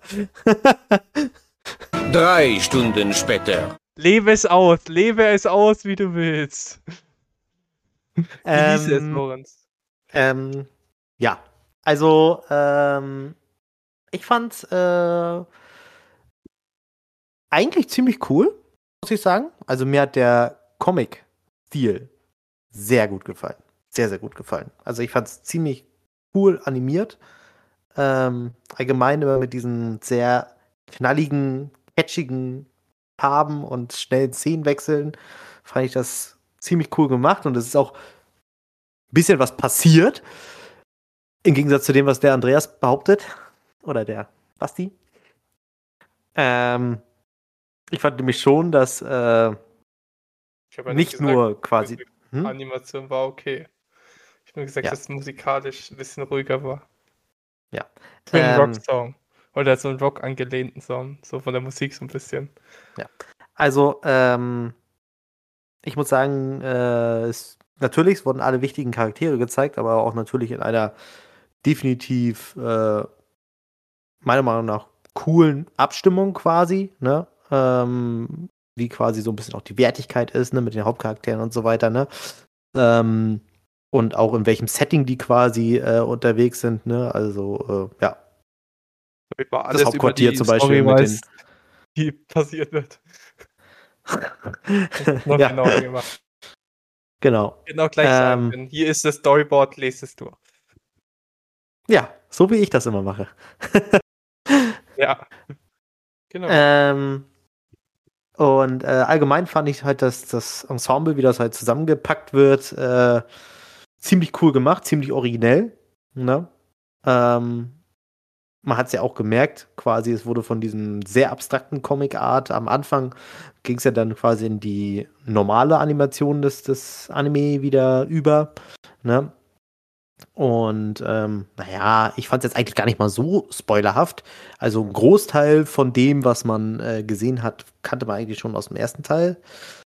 3 Stunden später. Lebe es aus, wie du willst. Genieße es, Lorenz. Ja, also, ich fand's eigentlich ziemlich cool, muss ich sagen. Also mir hat der Comic-Stil sehr gut gefallen. Sehr, sehr gut gefallen. Also ich fand's ziemlich cool animiert. Allgemein immer mit diesen sehr knalligen, catchigen Farben und schnellen Szenenwechseln fand ich das ziemlich cool gemacht. Und es ist auch ein bisschen was passiert. Im Gegensatz zu dem, was der Andreas behauptet. Oder der Basti. Ich fand nämlich schon, dass Ich habe ja nicht gesagt, nur quasi. die Animation war okay. Ich habe nur gesagt, Ja. dass es musikalisch ein bisschen ruhiger war. Ja. Für einen Rock-Song. Oder so einen Rock angelehnten Song. So von der Musik so ein bisschen. Also, ich muss sagen, natürlich, es wurden alle wichtigen Charaktere gezeigt, aber auch natürlich in einer definitiv, meiner Meinung nach, coolen Abstimmung quasi, ne? Wie quasi so ein bisschen auch die Wertigkeit ist, ne, mit den Hauptcharakteren und so weiter, ne? Und auch in welchem Setting die quasi unterwegs sind, ne? Also, ja. Damit man Das alles Hauptquartier über die zum Beispiel Story mit weiß, die passiert wird. Noch Ja. genauer gemacht. Genau. Genau gleich sagen können. Hier ist das Storyboard, lest es durch. Ja, so wie ich das immer mache. Ja. Genau. Und allgemein fand ich halt, dass das Ensemble, wie das halt zusammengepackt wird, ziemlich cool gemacht, ziemlich originell. Ne? Man hat es ja auch gemerkt, quasi, es wurde von diesem sehr abstrakten Comic-Art. Am Anfang ging es ja dann quasi in die normale Animation des Anime wieder über. Ne? Und naja, ich fand es jetzt eigentlich gar nicht mal so spoilerhaft. Also ein Großteil von dem, was man gesehen hat, kannte man eigentlich schon aus dem ersten Teil.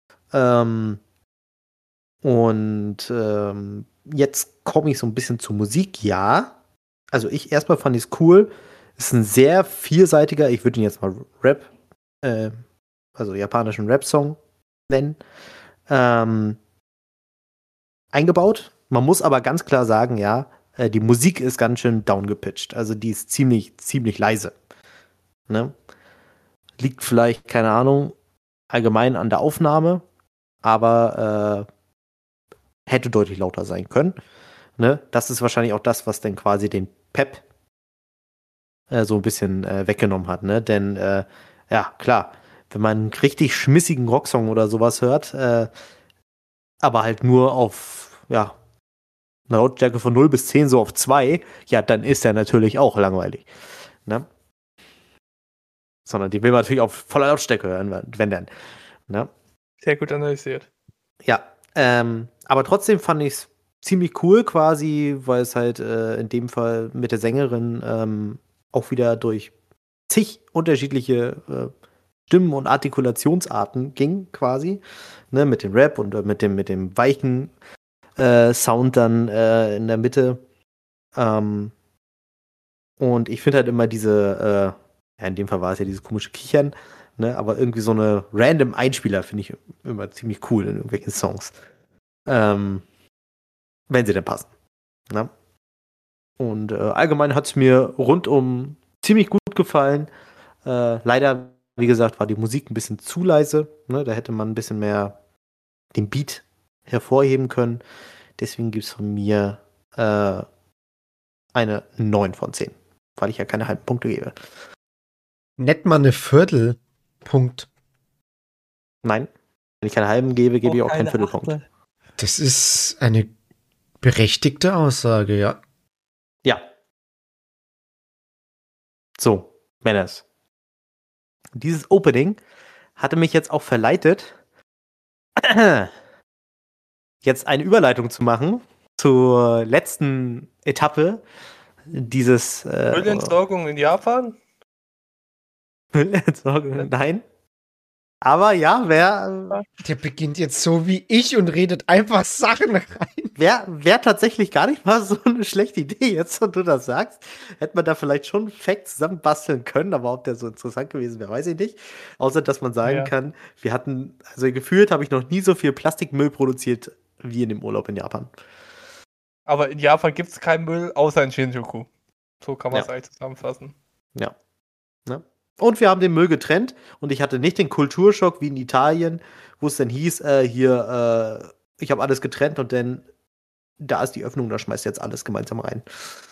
Jetzt komme ich so ein bisschen zur Musik. Ja, also erstmal fand ich es cool. Ist ein sehr vielseitiger, ich würde ihn jetzt mal Rap, also japanischen Rap-Song nennen, eingebaut. Man muss aber ganz klar sagen, ja, die Musik ist ganz schön downgepitcht. Also die ist ziemlich, ziemlich leise. Ne? Liegt vielleicht, keine Ahnung, allgemein an der Aufnahme, aber hätte deutlich lauter sein können. Ne? Das ist wahrscheinlich auch das, was dann quasi den Pep so ein bisschen weggenommen hat. Ne? Denn, ja, klar, wenn man einen richtig schmissigen Rocksong oder sowas hört, aber halt nur auf, ja, eine Lautstärke von 0 bis 10 so auf 2, ja, dann ist er natürlich auch langweilig. Ne? Sondern die will man natürlich auf voller Lautstärke hören, wenn dann. Ne? Sehr gut analysiert. Ja, aber trotzdem fand ich es ziemlich cool quasi, weil es halt in dem Fall mit der Sängerin auch wieder durch zig unterschiedliche Stimmen und Artikulationsarten ging quasi, ne, mit dem Rap und mit dem weichen Sound dann in der Mitte. Und ich finde halt immer diese, ja, in dem Fall war es ja dieses komische Kichern, ne, aber irgendwie so eine random Einspieler finde ich immer ziemlich cool in irgendwelchen Songs. Wenn sie denn passen. Ne? Und allgemein hat es mir rundum ziemlich gut gefallen. Leider, wie gesagt, war die Musik ein bisschen zu leise. Ne? Da hätte man ein bisschen mehr den Beat hervorheben können. Deswegen gibt es von mir eine 9 von 10, weil ich ja keine halben Punkte gebe. Nett mal eine Viertelpunkt. Nein, wenn ich keine halben gebe, gebe ich auch keinen Viertelpunkt. Das ist eine berechtigte Aussage, ja. Ja. So, Männers. Dieses Opening hatte mich jetzt auch verleitet, jetzt eine Überleitung zu machen zur letzten Etappe dieses Müllentsorgung in Japan? Müllentsorgung, nein. Aber ja, Der beginnt jetzt so wie ich und redet einfach Sachen rein. wär tatsächlich gar nicht mal so eine schlechte Idee, jetzt, wo du das sagst. Hätte man da vielleicht schon einen Fact zusammenbasteln können, aber ob der so interessant gewesen wäre, weiß ich nicht. Außer, dass man sagen kann, wir hatten, also gefühlt habe ich noch nie so viel Plastikmüll produziert wie in dem Urlaub in Japan. Aber in Japan gibt es keinen Müll, außer in Shinjuku. So kann man es Ja. eigentlich zusammenfassen. Ja. Ne? Und wir haben den Müll getrennt und ich hatte nicht den Kulturschock wie in Italien, wo es dann hieß, ich habe alles getrennt und dann da ist die Öffnung, da schmeißt jetzt alles gemeinsam rein.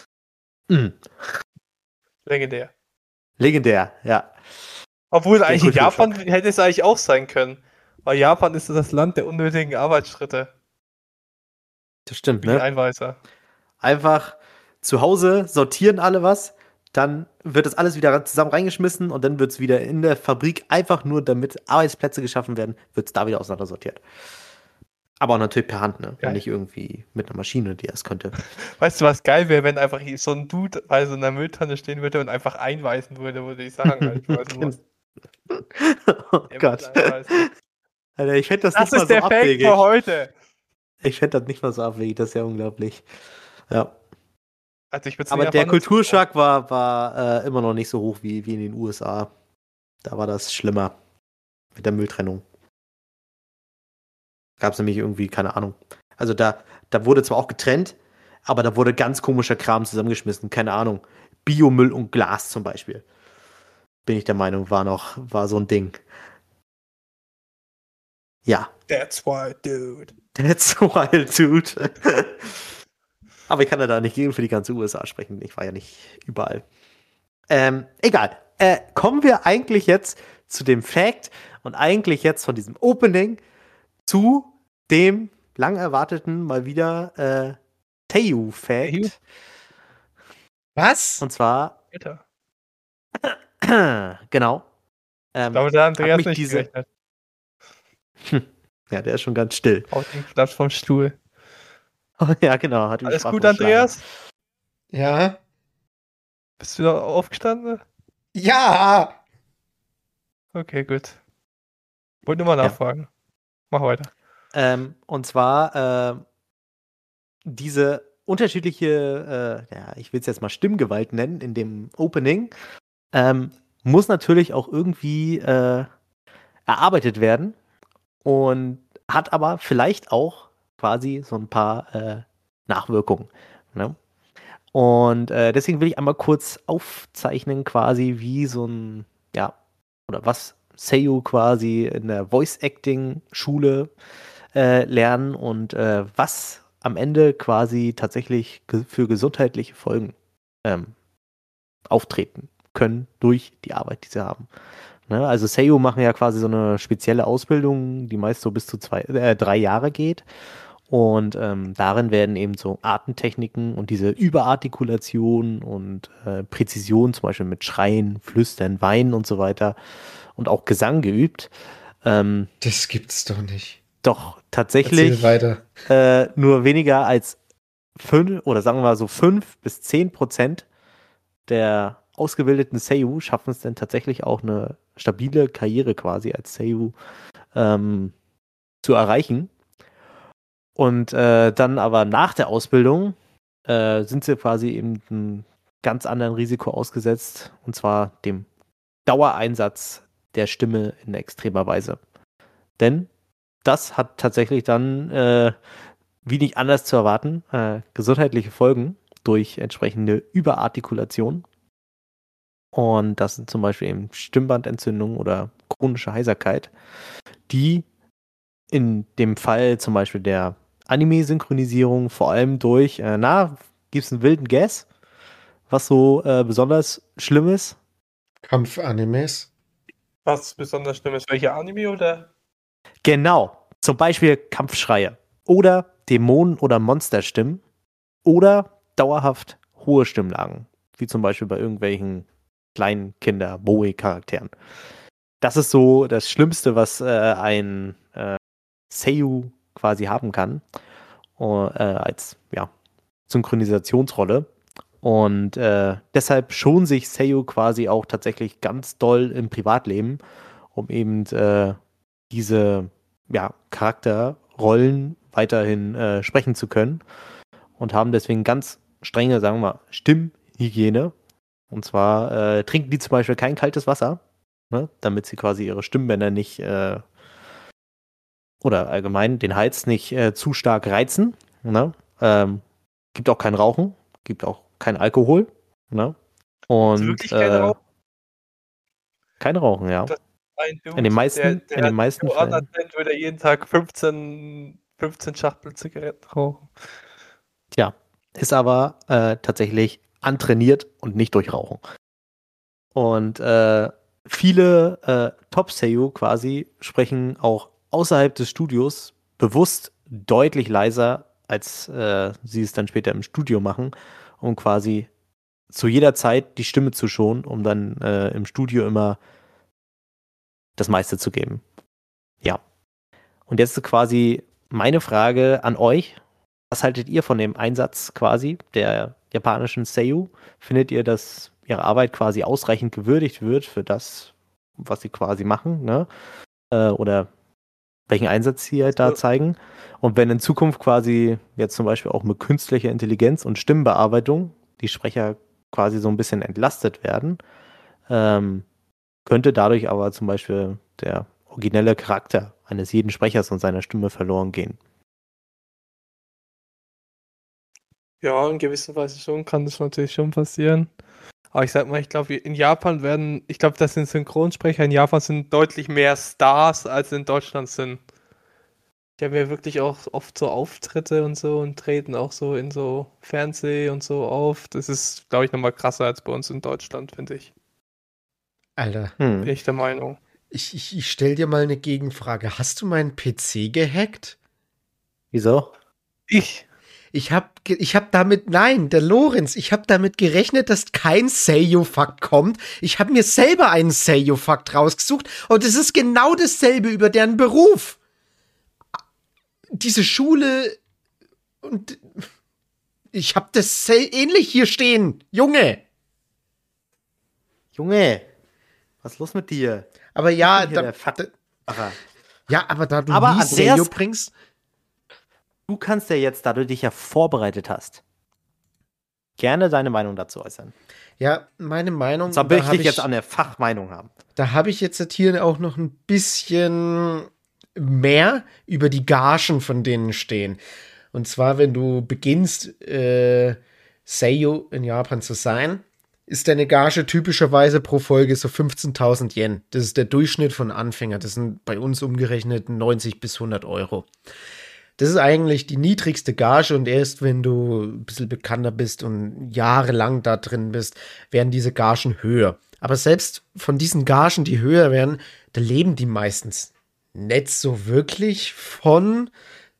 Legendär. Legendär, ja. Obwohl eigentlich in Kulturschock. Japan hätte es eigentlich auch sein können. Weil Japan ist das Land der unnötigen Arbeitsschritte. Das stimmt, Für die ne? Einweiser. Einfach zu Hause sortieren alle was, dann wird das alles wieder zusammen reingeschmissen und dann wird es wieder in der Fabrik, einfach nur damit Arbeitsplätze geschaffen werden, wird es da wieder auseinandersortiert. Aber auch natürlich per Hand, ne? Geil. Und nicht irgendwie mit einer Maschine, die das könnte. Weißt du, was geil wäre, wenn einfach so ein Dude bei so einer Mülltonne stehen würde und einfach einweisen würde, wo du die Sachen einweisen musst. Oh Er Gott. muss einweisen. Alter, ich fände das, Das nicht mal ist so der Fake abwegig. für heute. Ich fände das nicht mal so abwegig, das ist ja unglaublich. Ja. Also ich würde Aber der Kulturschock war immer noch nicht so hoch wie in den USA. Da war das schlimmer mit der Mülltrennung. Gab es nämlich irgendwie, keine Ahnung. Also da wurde zwar auch getrennt, aber da wurde ganz komischer Kram zusammengeschmissen. Keine Ahnung. Biomüll und Glas zum Beispiel. Bin ich der Meinung, war so ein Ding. Ja. That's wild, dude. That's wild, dude. Aber ich kann ja da nicht für die ganze USA sprechen. Ich war ja nicht überall. Egal. Kommen wir eigentlich jetzt zu dem Fact und eigentlich jetzt von diesem Opening zu dem lang erwarteten mal wieder Teiyu-Fact. Was? Und zwar, Alter. genau. Ich glaube, der Andreas mich nicht diese- gerechnet. Ja, der ist schon ganz still. Auf den Platz vom Stuhl. Ja, genau. Hat ihn Alles schwach gut, umschlagen. Andreas? Ja. Bist du noch aufgestanden? Ja! Okay, gut. Wollte nur mal Ja. nachfragen. Mach weiter. Und zwar diese unterschiedliche, ich will es jetzt mal Stimmgewalt nennen, in dem Opening, muss natürlich auch irgendwie erarbeitet werden und hat aber vielleicht auch quasi so ein paar Nachwirkungen. Ne? Und deswegen will ich einmal kurz aufzeichnen, quasi wie so ein, ja, oder was Seiyu quasi in der Voice-Acting-Schule lernen und was am Ende quasi tatsächlich für gesundheitliche Folgen auftreten können durch die Arbeit, die sie haben. Ne? Also Seiyu machen ja quasi so eine spezielle Ausbildung, die meist so bis zu 3 Jahre geht. Und darin werden eben so Atemtechniken und diese Überartikulation und Präzision, zum Beispiel mit Schreien, Flüstern, Weinen und so weiter und auch Gesang geübt. Das gibt's doch nicht. Doch Erzähl tatsächlich weiter. nur weniger als 5 oder sagen wir mal so 5-10% der ausgebildeten Seiyu schaffen es dann tatsächlich auch eine stabile Karriere quasi als Seiyu zu erreichen. Und dann aber nach der Ausbildung sind sie quasi eben einem ganz anderen Risiko ausgesetzt, und zwar dem Dauereinsatz der Stimme in extremer Weise. Denn das hat tatsächlich dann, wie nicht anders zu erwarten, gesundheitliche Folgen durch entsprechende Überartikulation. Und das sind zum Beispiel eben Stimmbandentzündungen oder chronische Heiserkeit, die in dem Fall zum Beispiel der Anime-Synchronisierung vor allem durch, gibt es einen wilden Guess, was so besonders schlimm ist? Kampfanimes. Was besonders schlimm ist, welcher Anime oder? Genau, zum Beispiel Kampfschreie oder Dämonen- oder Monsterstimmen oder dauerhaft hohe Stimmlagen, wie zum Beispiel bei irgendwelchen kleinen Kinder-Moe-Charakteren. Das ist so das Schlimmste, was ein Seiyu quasi haben kann, als Synchronisationsrolle. Und deshalb schonen sich Seiyu quasi auch tatsächlich ganz doll im Privatleben, um eben diese Charakterrollen weiterhin sprechen zu können und haben deswegen ganz strenge, sagen wir mal, Stimmhygiene. Und zwar trinken die zum Beispiel kein kaltes Wasser, ne, damit sie quasi ihre Stimmbänder nicht oder allgemein den Hals nicht zu stark reizen. Ne? Gibt auch kein Rauchen, gibt auch kein Alkohol. Ne? Und wirklich keine Rauchen? kein Rauchen, ja. Ein Dude, In den meisten Fällen. Fällen würde er jeden Tag 15 Schachtel Zigaretten rauchen. Tja, ist aber tatsächlich antrainiert und nicht durch Rauchen. Und viele Top-Seiyu quasi sprechen auch außerhalb des Studios bewusst deutlich leiser, als sie es dann später im Studio machen, um quasi zu jeder Zeit die Stimme zu schonen, um dann im Studio immer das meiste zu geben. Ja. Und jetzt quasi meine Frage an euch, was haltet ihr von dem Einsatz quasi der japanischen Seiyu? Findet ihr, dass ihre Arbeit quasi ausreichend gewürdigt wird für das, was sie quasi machen, ne? Oder welchen Einsatz sie halt da zeigen? Und wenn in Zukunft quasi jetzt zum Beispiel auch mit künstlicher Intelligenz und Stimmenbearbeitung die Sprecher quasi so ein bisschen entlastet werden, könnte dadurch aber zum Beispiel der originelle Charakter eines jeden Sprechers und seiner Stimme verloren gehen. Ja, in gewisser Weise schon, kann das natürlich schon passieren. Aber ich sag mal, ich glaube, in Japan ich glaube, das sind Synchronsprecher in Japan sind deutlich mehr Stars, als in Deutschland sind. Die haben ja wirklich auch oft so Auftritte und so und treten auch so in so Fernseh und so auf. Das ist, glaube ich, nochmal krasser als bei uns in Deutschland, finde ich. Alter, Bin ich der Meinung. ich stell dir mal eine Gegenfrage. Hast du meinen PC gehackt? Wieso? Ich hab damit, nein, der Lorenz, ich hab damit gerechnet, dass kein Seiyu-Fakt kommt. Ich habe mir selber einen Seiyu-Fakt rausgesucht und es ist genau dasselbe über deren Beruf. Diese Schule und ich hab das ähnlich hier stehen. Junge, was ist los mit dir? aber ja, Ich bin hier der Faktmacher. aber da du Aber nie Andreas- Seiyu bringst, Du kannst ja jetzt, da du dich ja vorbereitet hast, gerne deine Meinung dazu äußern. ja, meine Meinung, Zwar will ich dich jetzt an der Fachmeinung haben. da habe ich jetzt hier auch noch ein bisschen mehr über die Gagen von denen stehen. Und zwar, wenn du beginnst, Seiyu in Japan zu sein, ist deine Gage typischerweise pro Folge so 15.000 Yen. Das ist der Durchschnitt von Anfängern. Das sind bei uns umgerechnet 90 bis 100 Euro. Das ist eigentlich die niedrigste Gage und erst wenn du ein bisschen bekannter bist und jahrelang da drin bist, werden diese Gagen höher. Aber selbst von diesen Gagen, die höher werden, da leben die meistens nicht so wirklich von,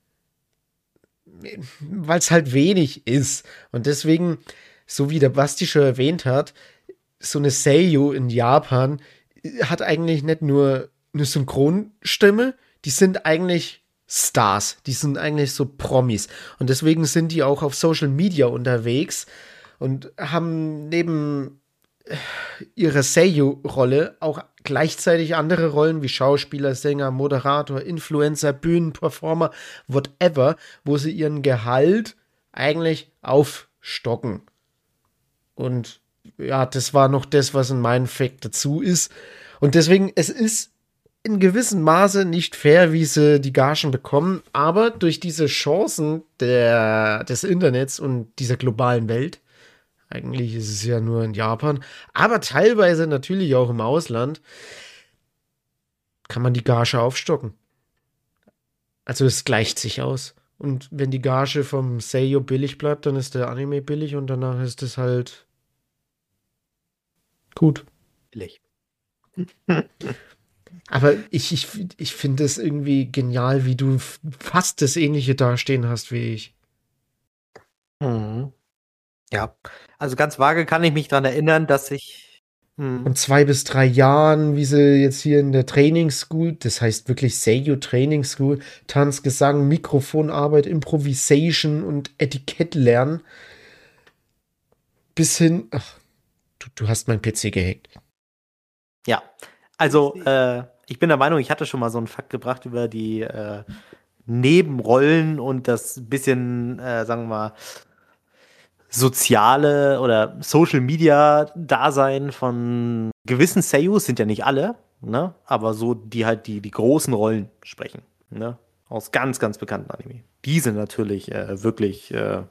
weil es halt wenig ist. Und deswegen, so wie der Basti schon erwähnt hat, so eine Seiyu in Japan hat eigentlich nicht nur eine Synchronstimme, die sind eigentlich Stars, die sind eigentlich so Promis. Und deswegen sind die auch auf Social Media unterwegs und haben neben ihrer Seiyu-Rolle auch gleichzeitig andere Rollen wie Schauspieler, Sänger, Moderator, Influencer, Bühnenperformer, whatever, wo sie ihren Gehalt eigentlich aufstocken. Und ja, das war noch das, was in meinem Fact dazu ist. Und deswegen, es ist in gewissem Maße nicht fair, wie sie die Gagen bekommen, aber durch diese Chancen des Internets und dieser globalen Welt, eigentlich ist es ja nur in Japan, aber teilweise natürlich auch im Ausland, kann man die Gage aufstocken. Also es gleicht sich aus. Und wenn die Gage vom Seiyu billig bleibt, dann ist der Anime billig und danach ist es halt gut. Billig. Aber ich finde es irgendwie genial, wie du fast das Ähnliche dastehen hast wie ich. Mhm. Ja, also ganz vage kann ich mich daran erinnern, dass ich. Von 2 bis 3 Jahren, wie sie jetzt hier in der Training School, das heißt wirklich Seiyu Training School, Tanz, Gesang, Mikrofonarbeit, Improvisation und Etikett lernen. Bis hin, ach, du hast mein PC gehackt. Ja, also ich bin der Meinung, ich hatte schon mal so einen Fakt gebracht über die Nebenrollen und das bisschen, sagen wir mal, soziale oder Social Media Dasein von gewissen Seiyus, sind ja nicht alle, ne? Aber so, die halt die großen Rollen sprechen, ne? Aus ganz, ganz bekannten Anime. Die sind natürlich wirklich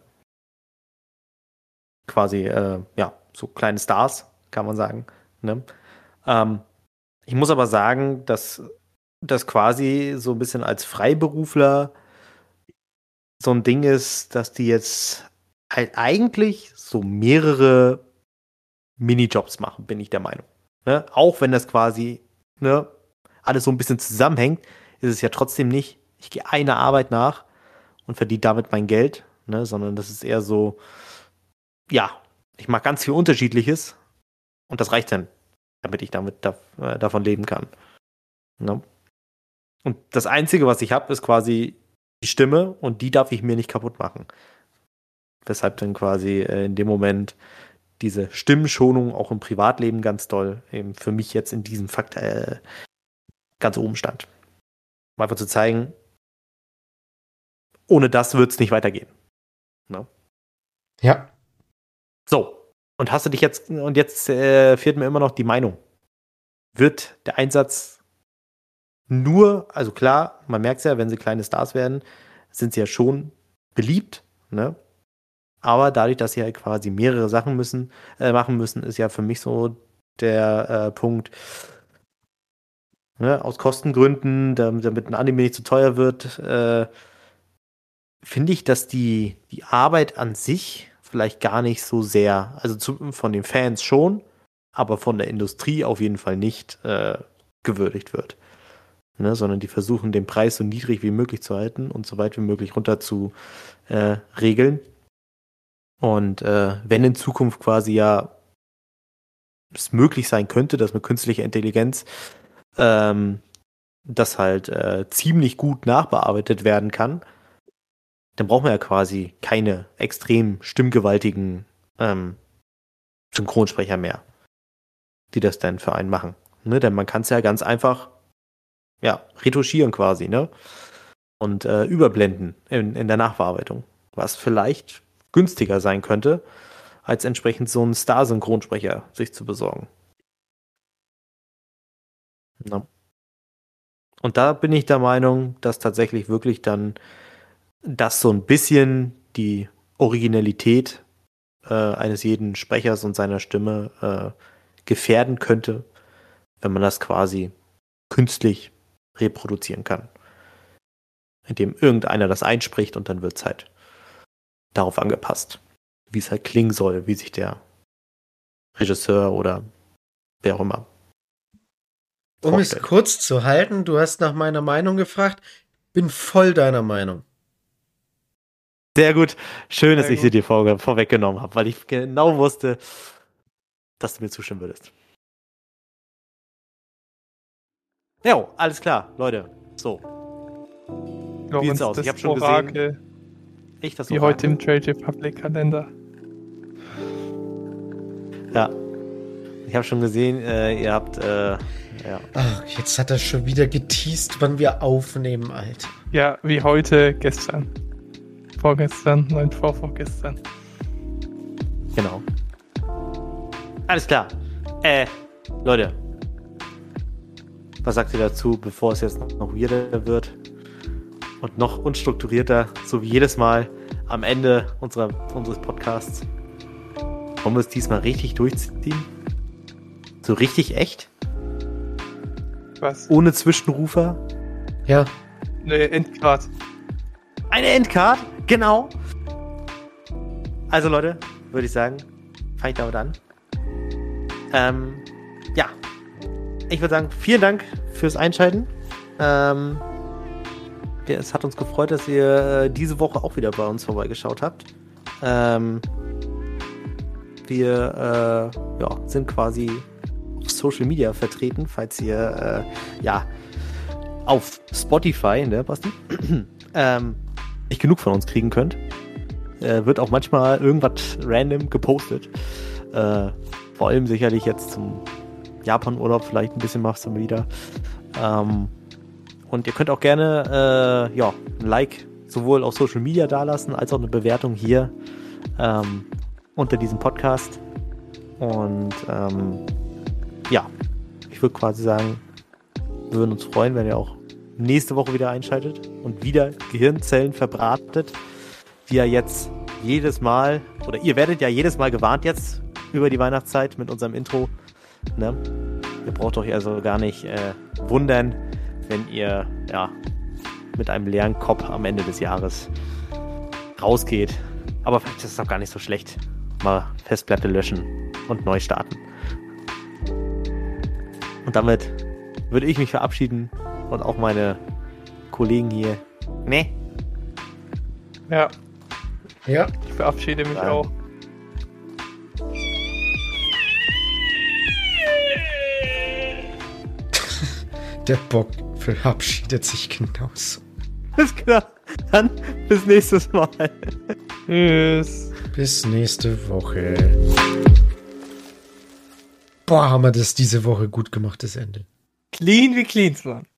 quasi, ja, so kleine Stars, kann man sagen, ne? Ich muss aber sagen, dass das quasi so ein bisschen als Freiberufler so ein Ding ist, dass die jetzt halt eigentlich so mehrere Minijobs machen, bin ich der Meinung. Ne? Auch wenn das quasi, ne, alles so ein bisschen zusammenhängt, ist es ja trotzdem nicht, ich gehe einer Arbeit nach und verdiene damit mein Geld, ne? Sondern das ist eher so, ja, ich mache ganz viel Unterschiedliches und das reicht dann, damit ich davon leben kann. Ne? Und das Einzige, was ich habe, ist quasi die Stimme und die darf ich mir nicht kaputt machen. Weshalb dann quasi in dem Moment diese Stimmenschonung auch im Privatleben ganz doll eben für mich jetzt in diesem Fakt ganz oben stand. Um einfach zu zeigen, ohne das wird es nicht weitergehen. Ne? Ja. So, und jetzt fehlt mir immer noch die Meinung. Wird der Einsatz nur, also klar, man merkt es ja, wenn sie kleine Stars werden, sind sie ja schon beliebt, ne? Aber dadurch, dass sie halt quasi mehrere Sachen machen müssen, ist ja für mich so der Punkt, ne, aus Kostengründen, damit ein Anime nicht zu teuer wird, finde ich, dass die Arbeit an sich vielleicht gar nicht so sehr, also von den Fans schon, aber von der Industrie auf jeden Fall nicht gewürdigt wird. Ne, sondern die versuchen, den Preis so niedrig wie möglich zu halten und so weit wie möglich runter zu regeln. Und wenn in Zukunft quasi ja es möglich sein könnte, dass mit künstlicher Intelligenz das halt ziemlich gut nachbearbeitet werden kann, dann braucht man ja quasi keine extrem stimmgewaltigen Synchronsprecher mehr, die das dann für einen machen. Ne? Denn man kann es ja ganz einfach retuschieren quasi, ne? Und überblenden in der Nachbearbeitung. Was vielleicht günstiger sein könnte, als entsprechend so einen Star-Synchronsprecher sich zu besorgen. Na. Und da bin ich der Meinung, dass tatsächlich wirklich dann das so ein bisschen die Originalität eines jeden Sprechers und seiner Stimme gefährden könnte, wenn man das quasi künstlich reproduzieren kann. Indem irgendeiner das einspricht und dann wird es halt darauf angepasst, wie es halt klingen soll, wie sich der Regisseur oder wer auch immer Um es kurz zu halten, du hast nach meiner Meinung gefragt, bin voll deiner Meinung. Sehr gut. Schön, dass ich sie dir vorweggenommen habe, weil ich genau wusste, dass du mir zustimmen würdest. Ja, alles klar, Leute. So. Wie sieht's aus? Ich habe schon gesehen. Wie heute im Trade Republic Kalender. Ja. Ich habe schon gesehen, ihr habt, Ach, jetzt hat er schon wieder geteased, wann wir aufnehmen, Alter. Ja, wie heute, gestern. Vorgestern, nein, vorgestern. Genau. Alles klar. Leute. Was sagt ihr dazu, bevor es jetzt noch weirder wird? Und noch unstrukturierter, so wie jedes Mal am Ende unseres Podcasts. Wollen wir es diesmal richtig durchziehen? So richtig echt? Was? Ohne Zwischenrufer? Ja. Ne, Endcard. Eine Endcard? Genau. Also Leute, würde ich sagen, fange ich damit an. Ja. Ich würde sagen, vielen Dank fürs Einschalten. Es hat uns gefreut, dass ihr diese Woche auch wieder bei uns vorbeigeschaut habt. Wir sind quasi auf Social Media vertreten, falls ihr auf Spotify, ne, Basti, nicht genug von uns kriegen könnt. Wird auch manchmal irgendwas random gepostet. Vor allem sicherlich jetzt zum Japan-Urlaub vielleicht ein bisschen machst du wieder. Und ihr könnt auch gerne ein Like sowohl auf Social Media dalassen, als auch eine Bewertung hier unter diesem Podcast. Und ich würde quasi sagen, wir würden uns freuen, wenn ihr auch nächste Woche wieder einschaltet und wieder Gehirnzellen verbratet, wie ihr jetzt jedes Mal, oder ihr werdet ja jedes Mal gewarnt jetzt über die Weihnachtszeit mit unserem Intro. Ne? Ihr braucht euch also gar nicht wundern, wenn ihr mit einem leeren Kopf am Ende des Jahres rausgeht. Aber vielleicht ist es auch gar nicht so schlecht. Mal Festplatte löschen und neu starten. Und damit würde ich mich verabschieden und auch meine Kollegen hier. Ne? Ja. Ja. Ich verabschiede mich auch. Der Bock verabschiedet sich genauso. Ist klar. Dann bis nächstes Mal. Tschüss. Bis nächste Woche. Boah, haben wir das diese Woche gut gemacht, das Ende. Clean wie Cleans, Mann.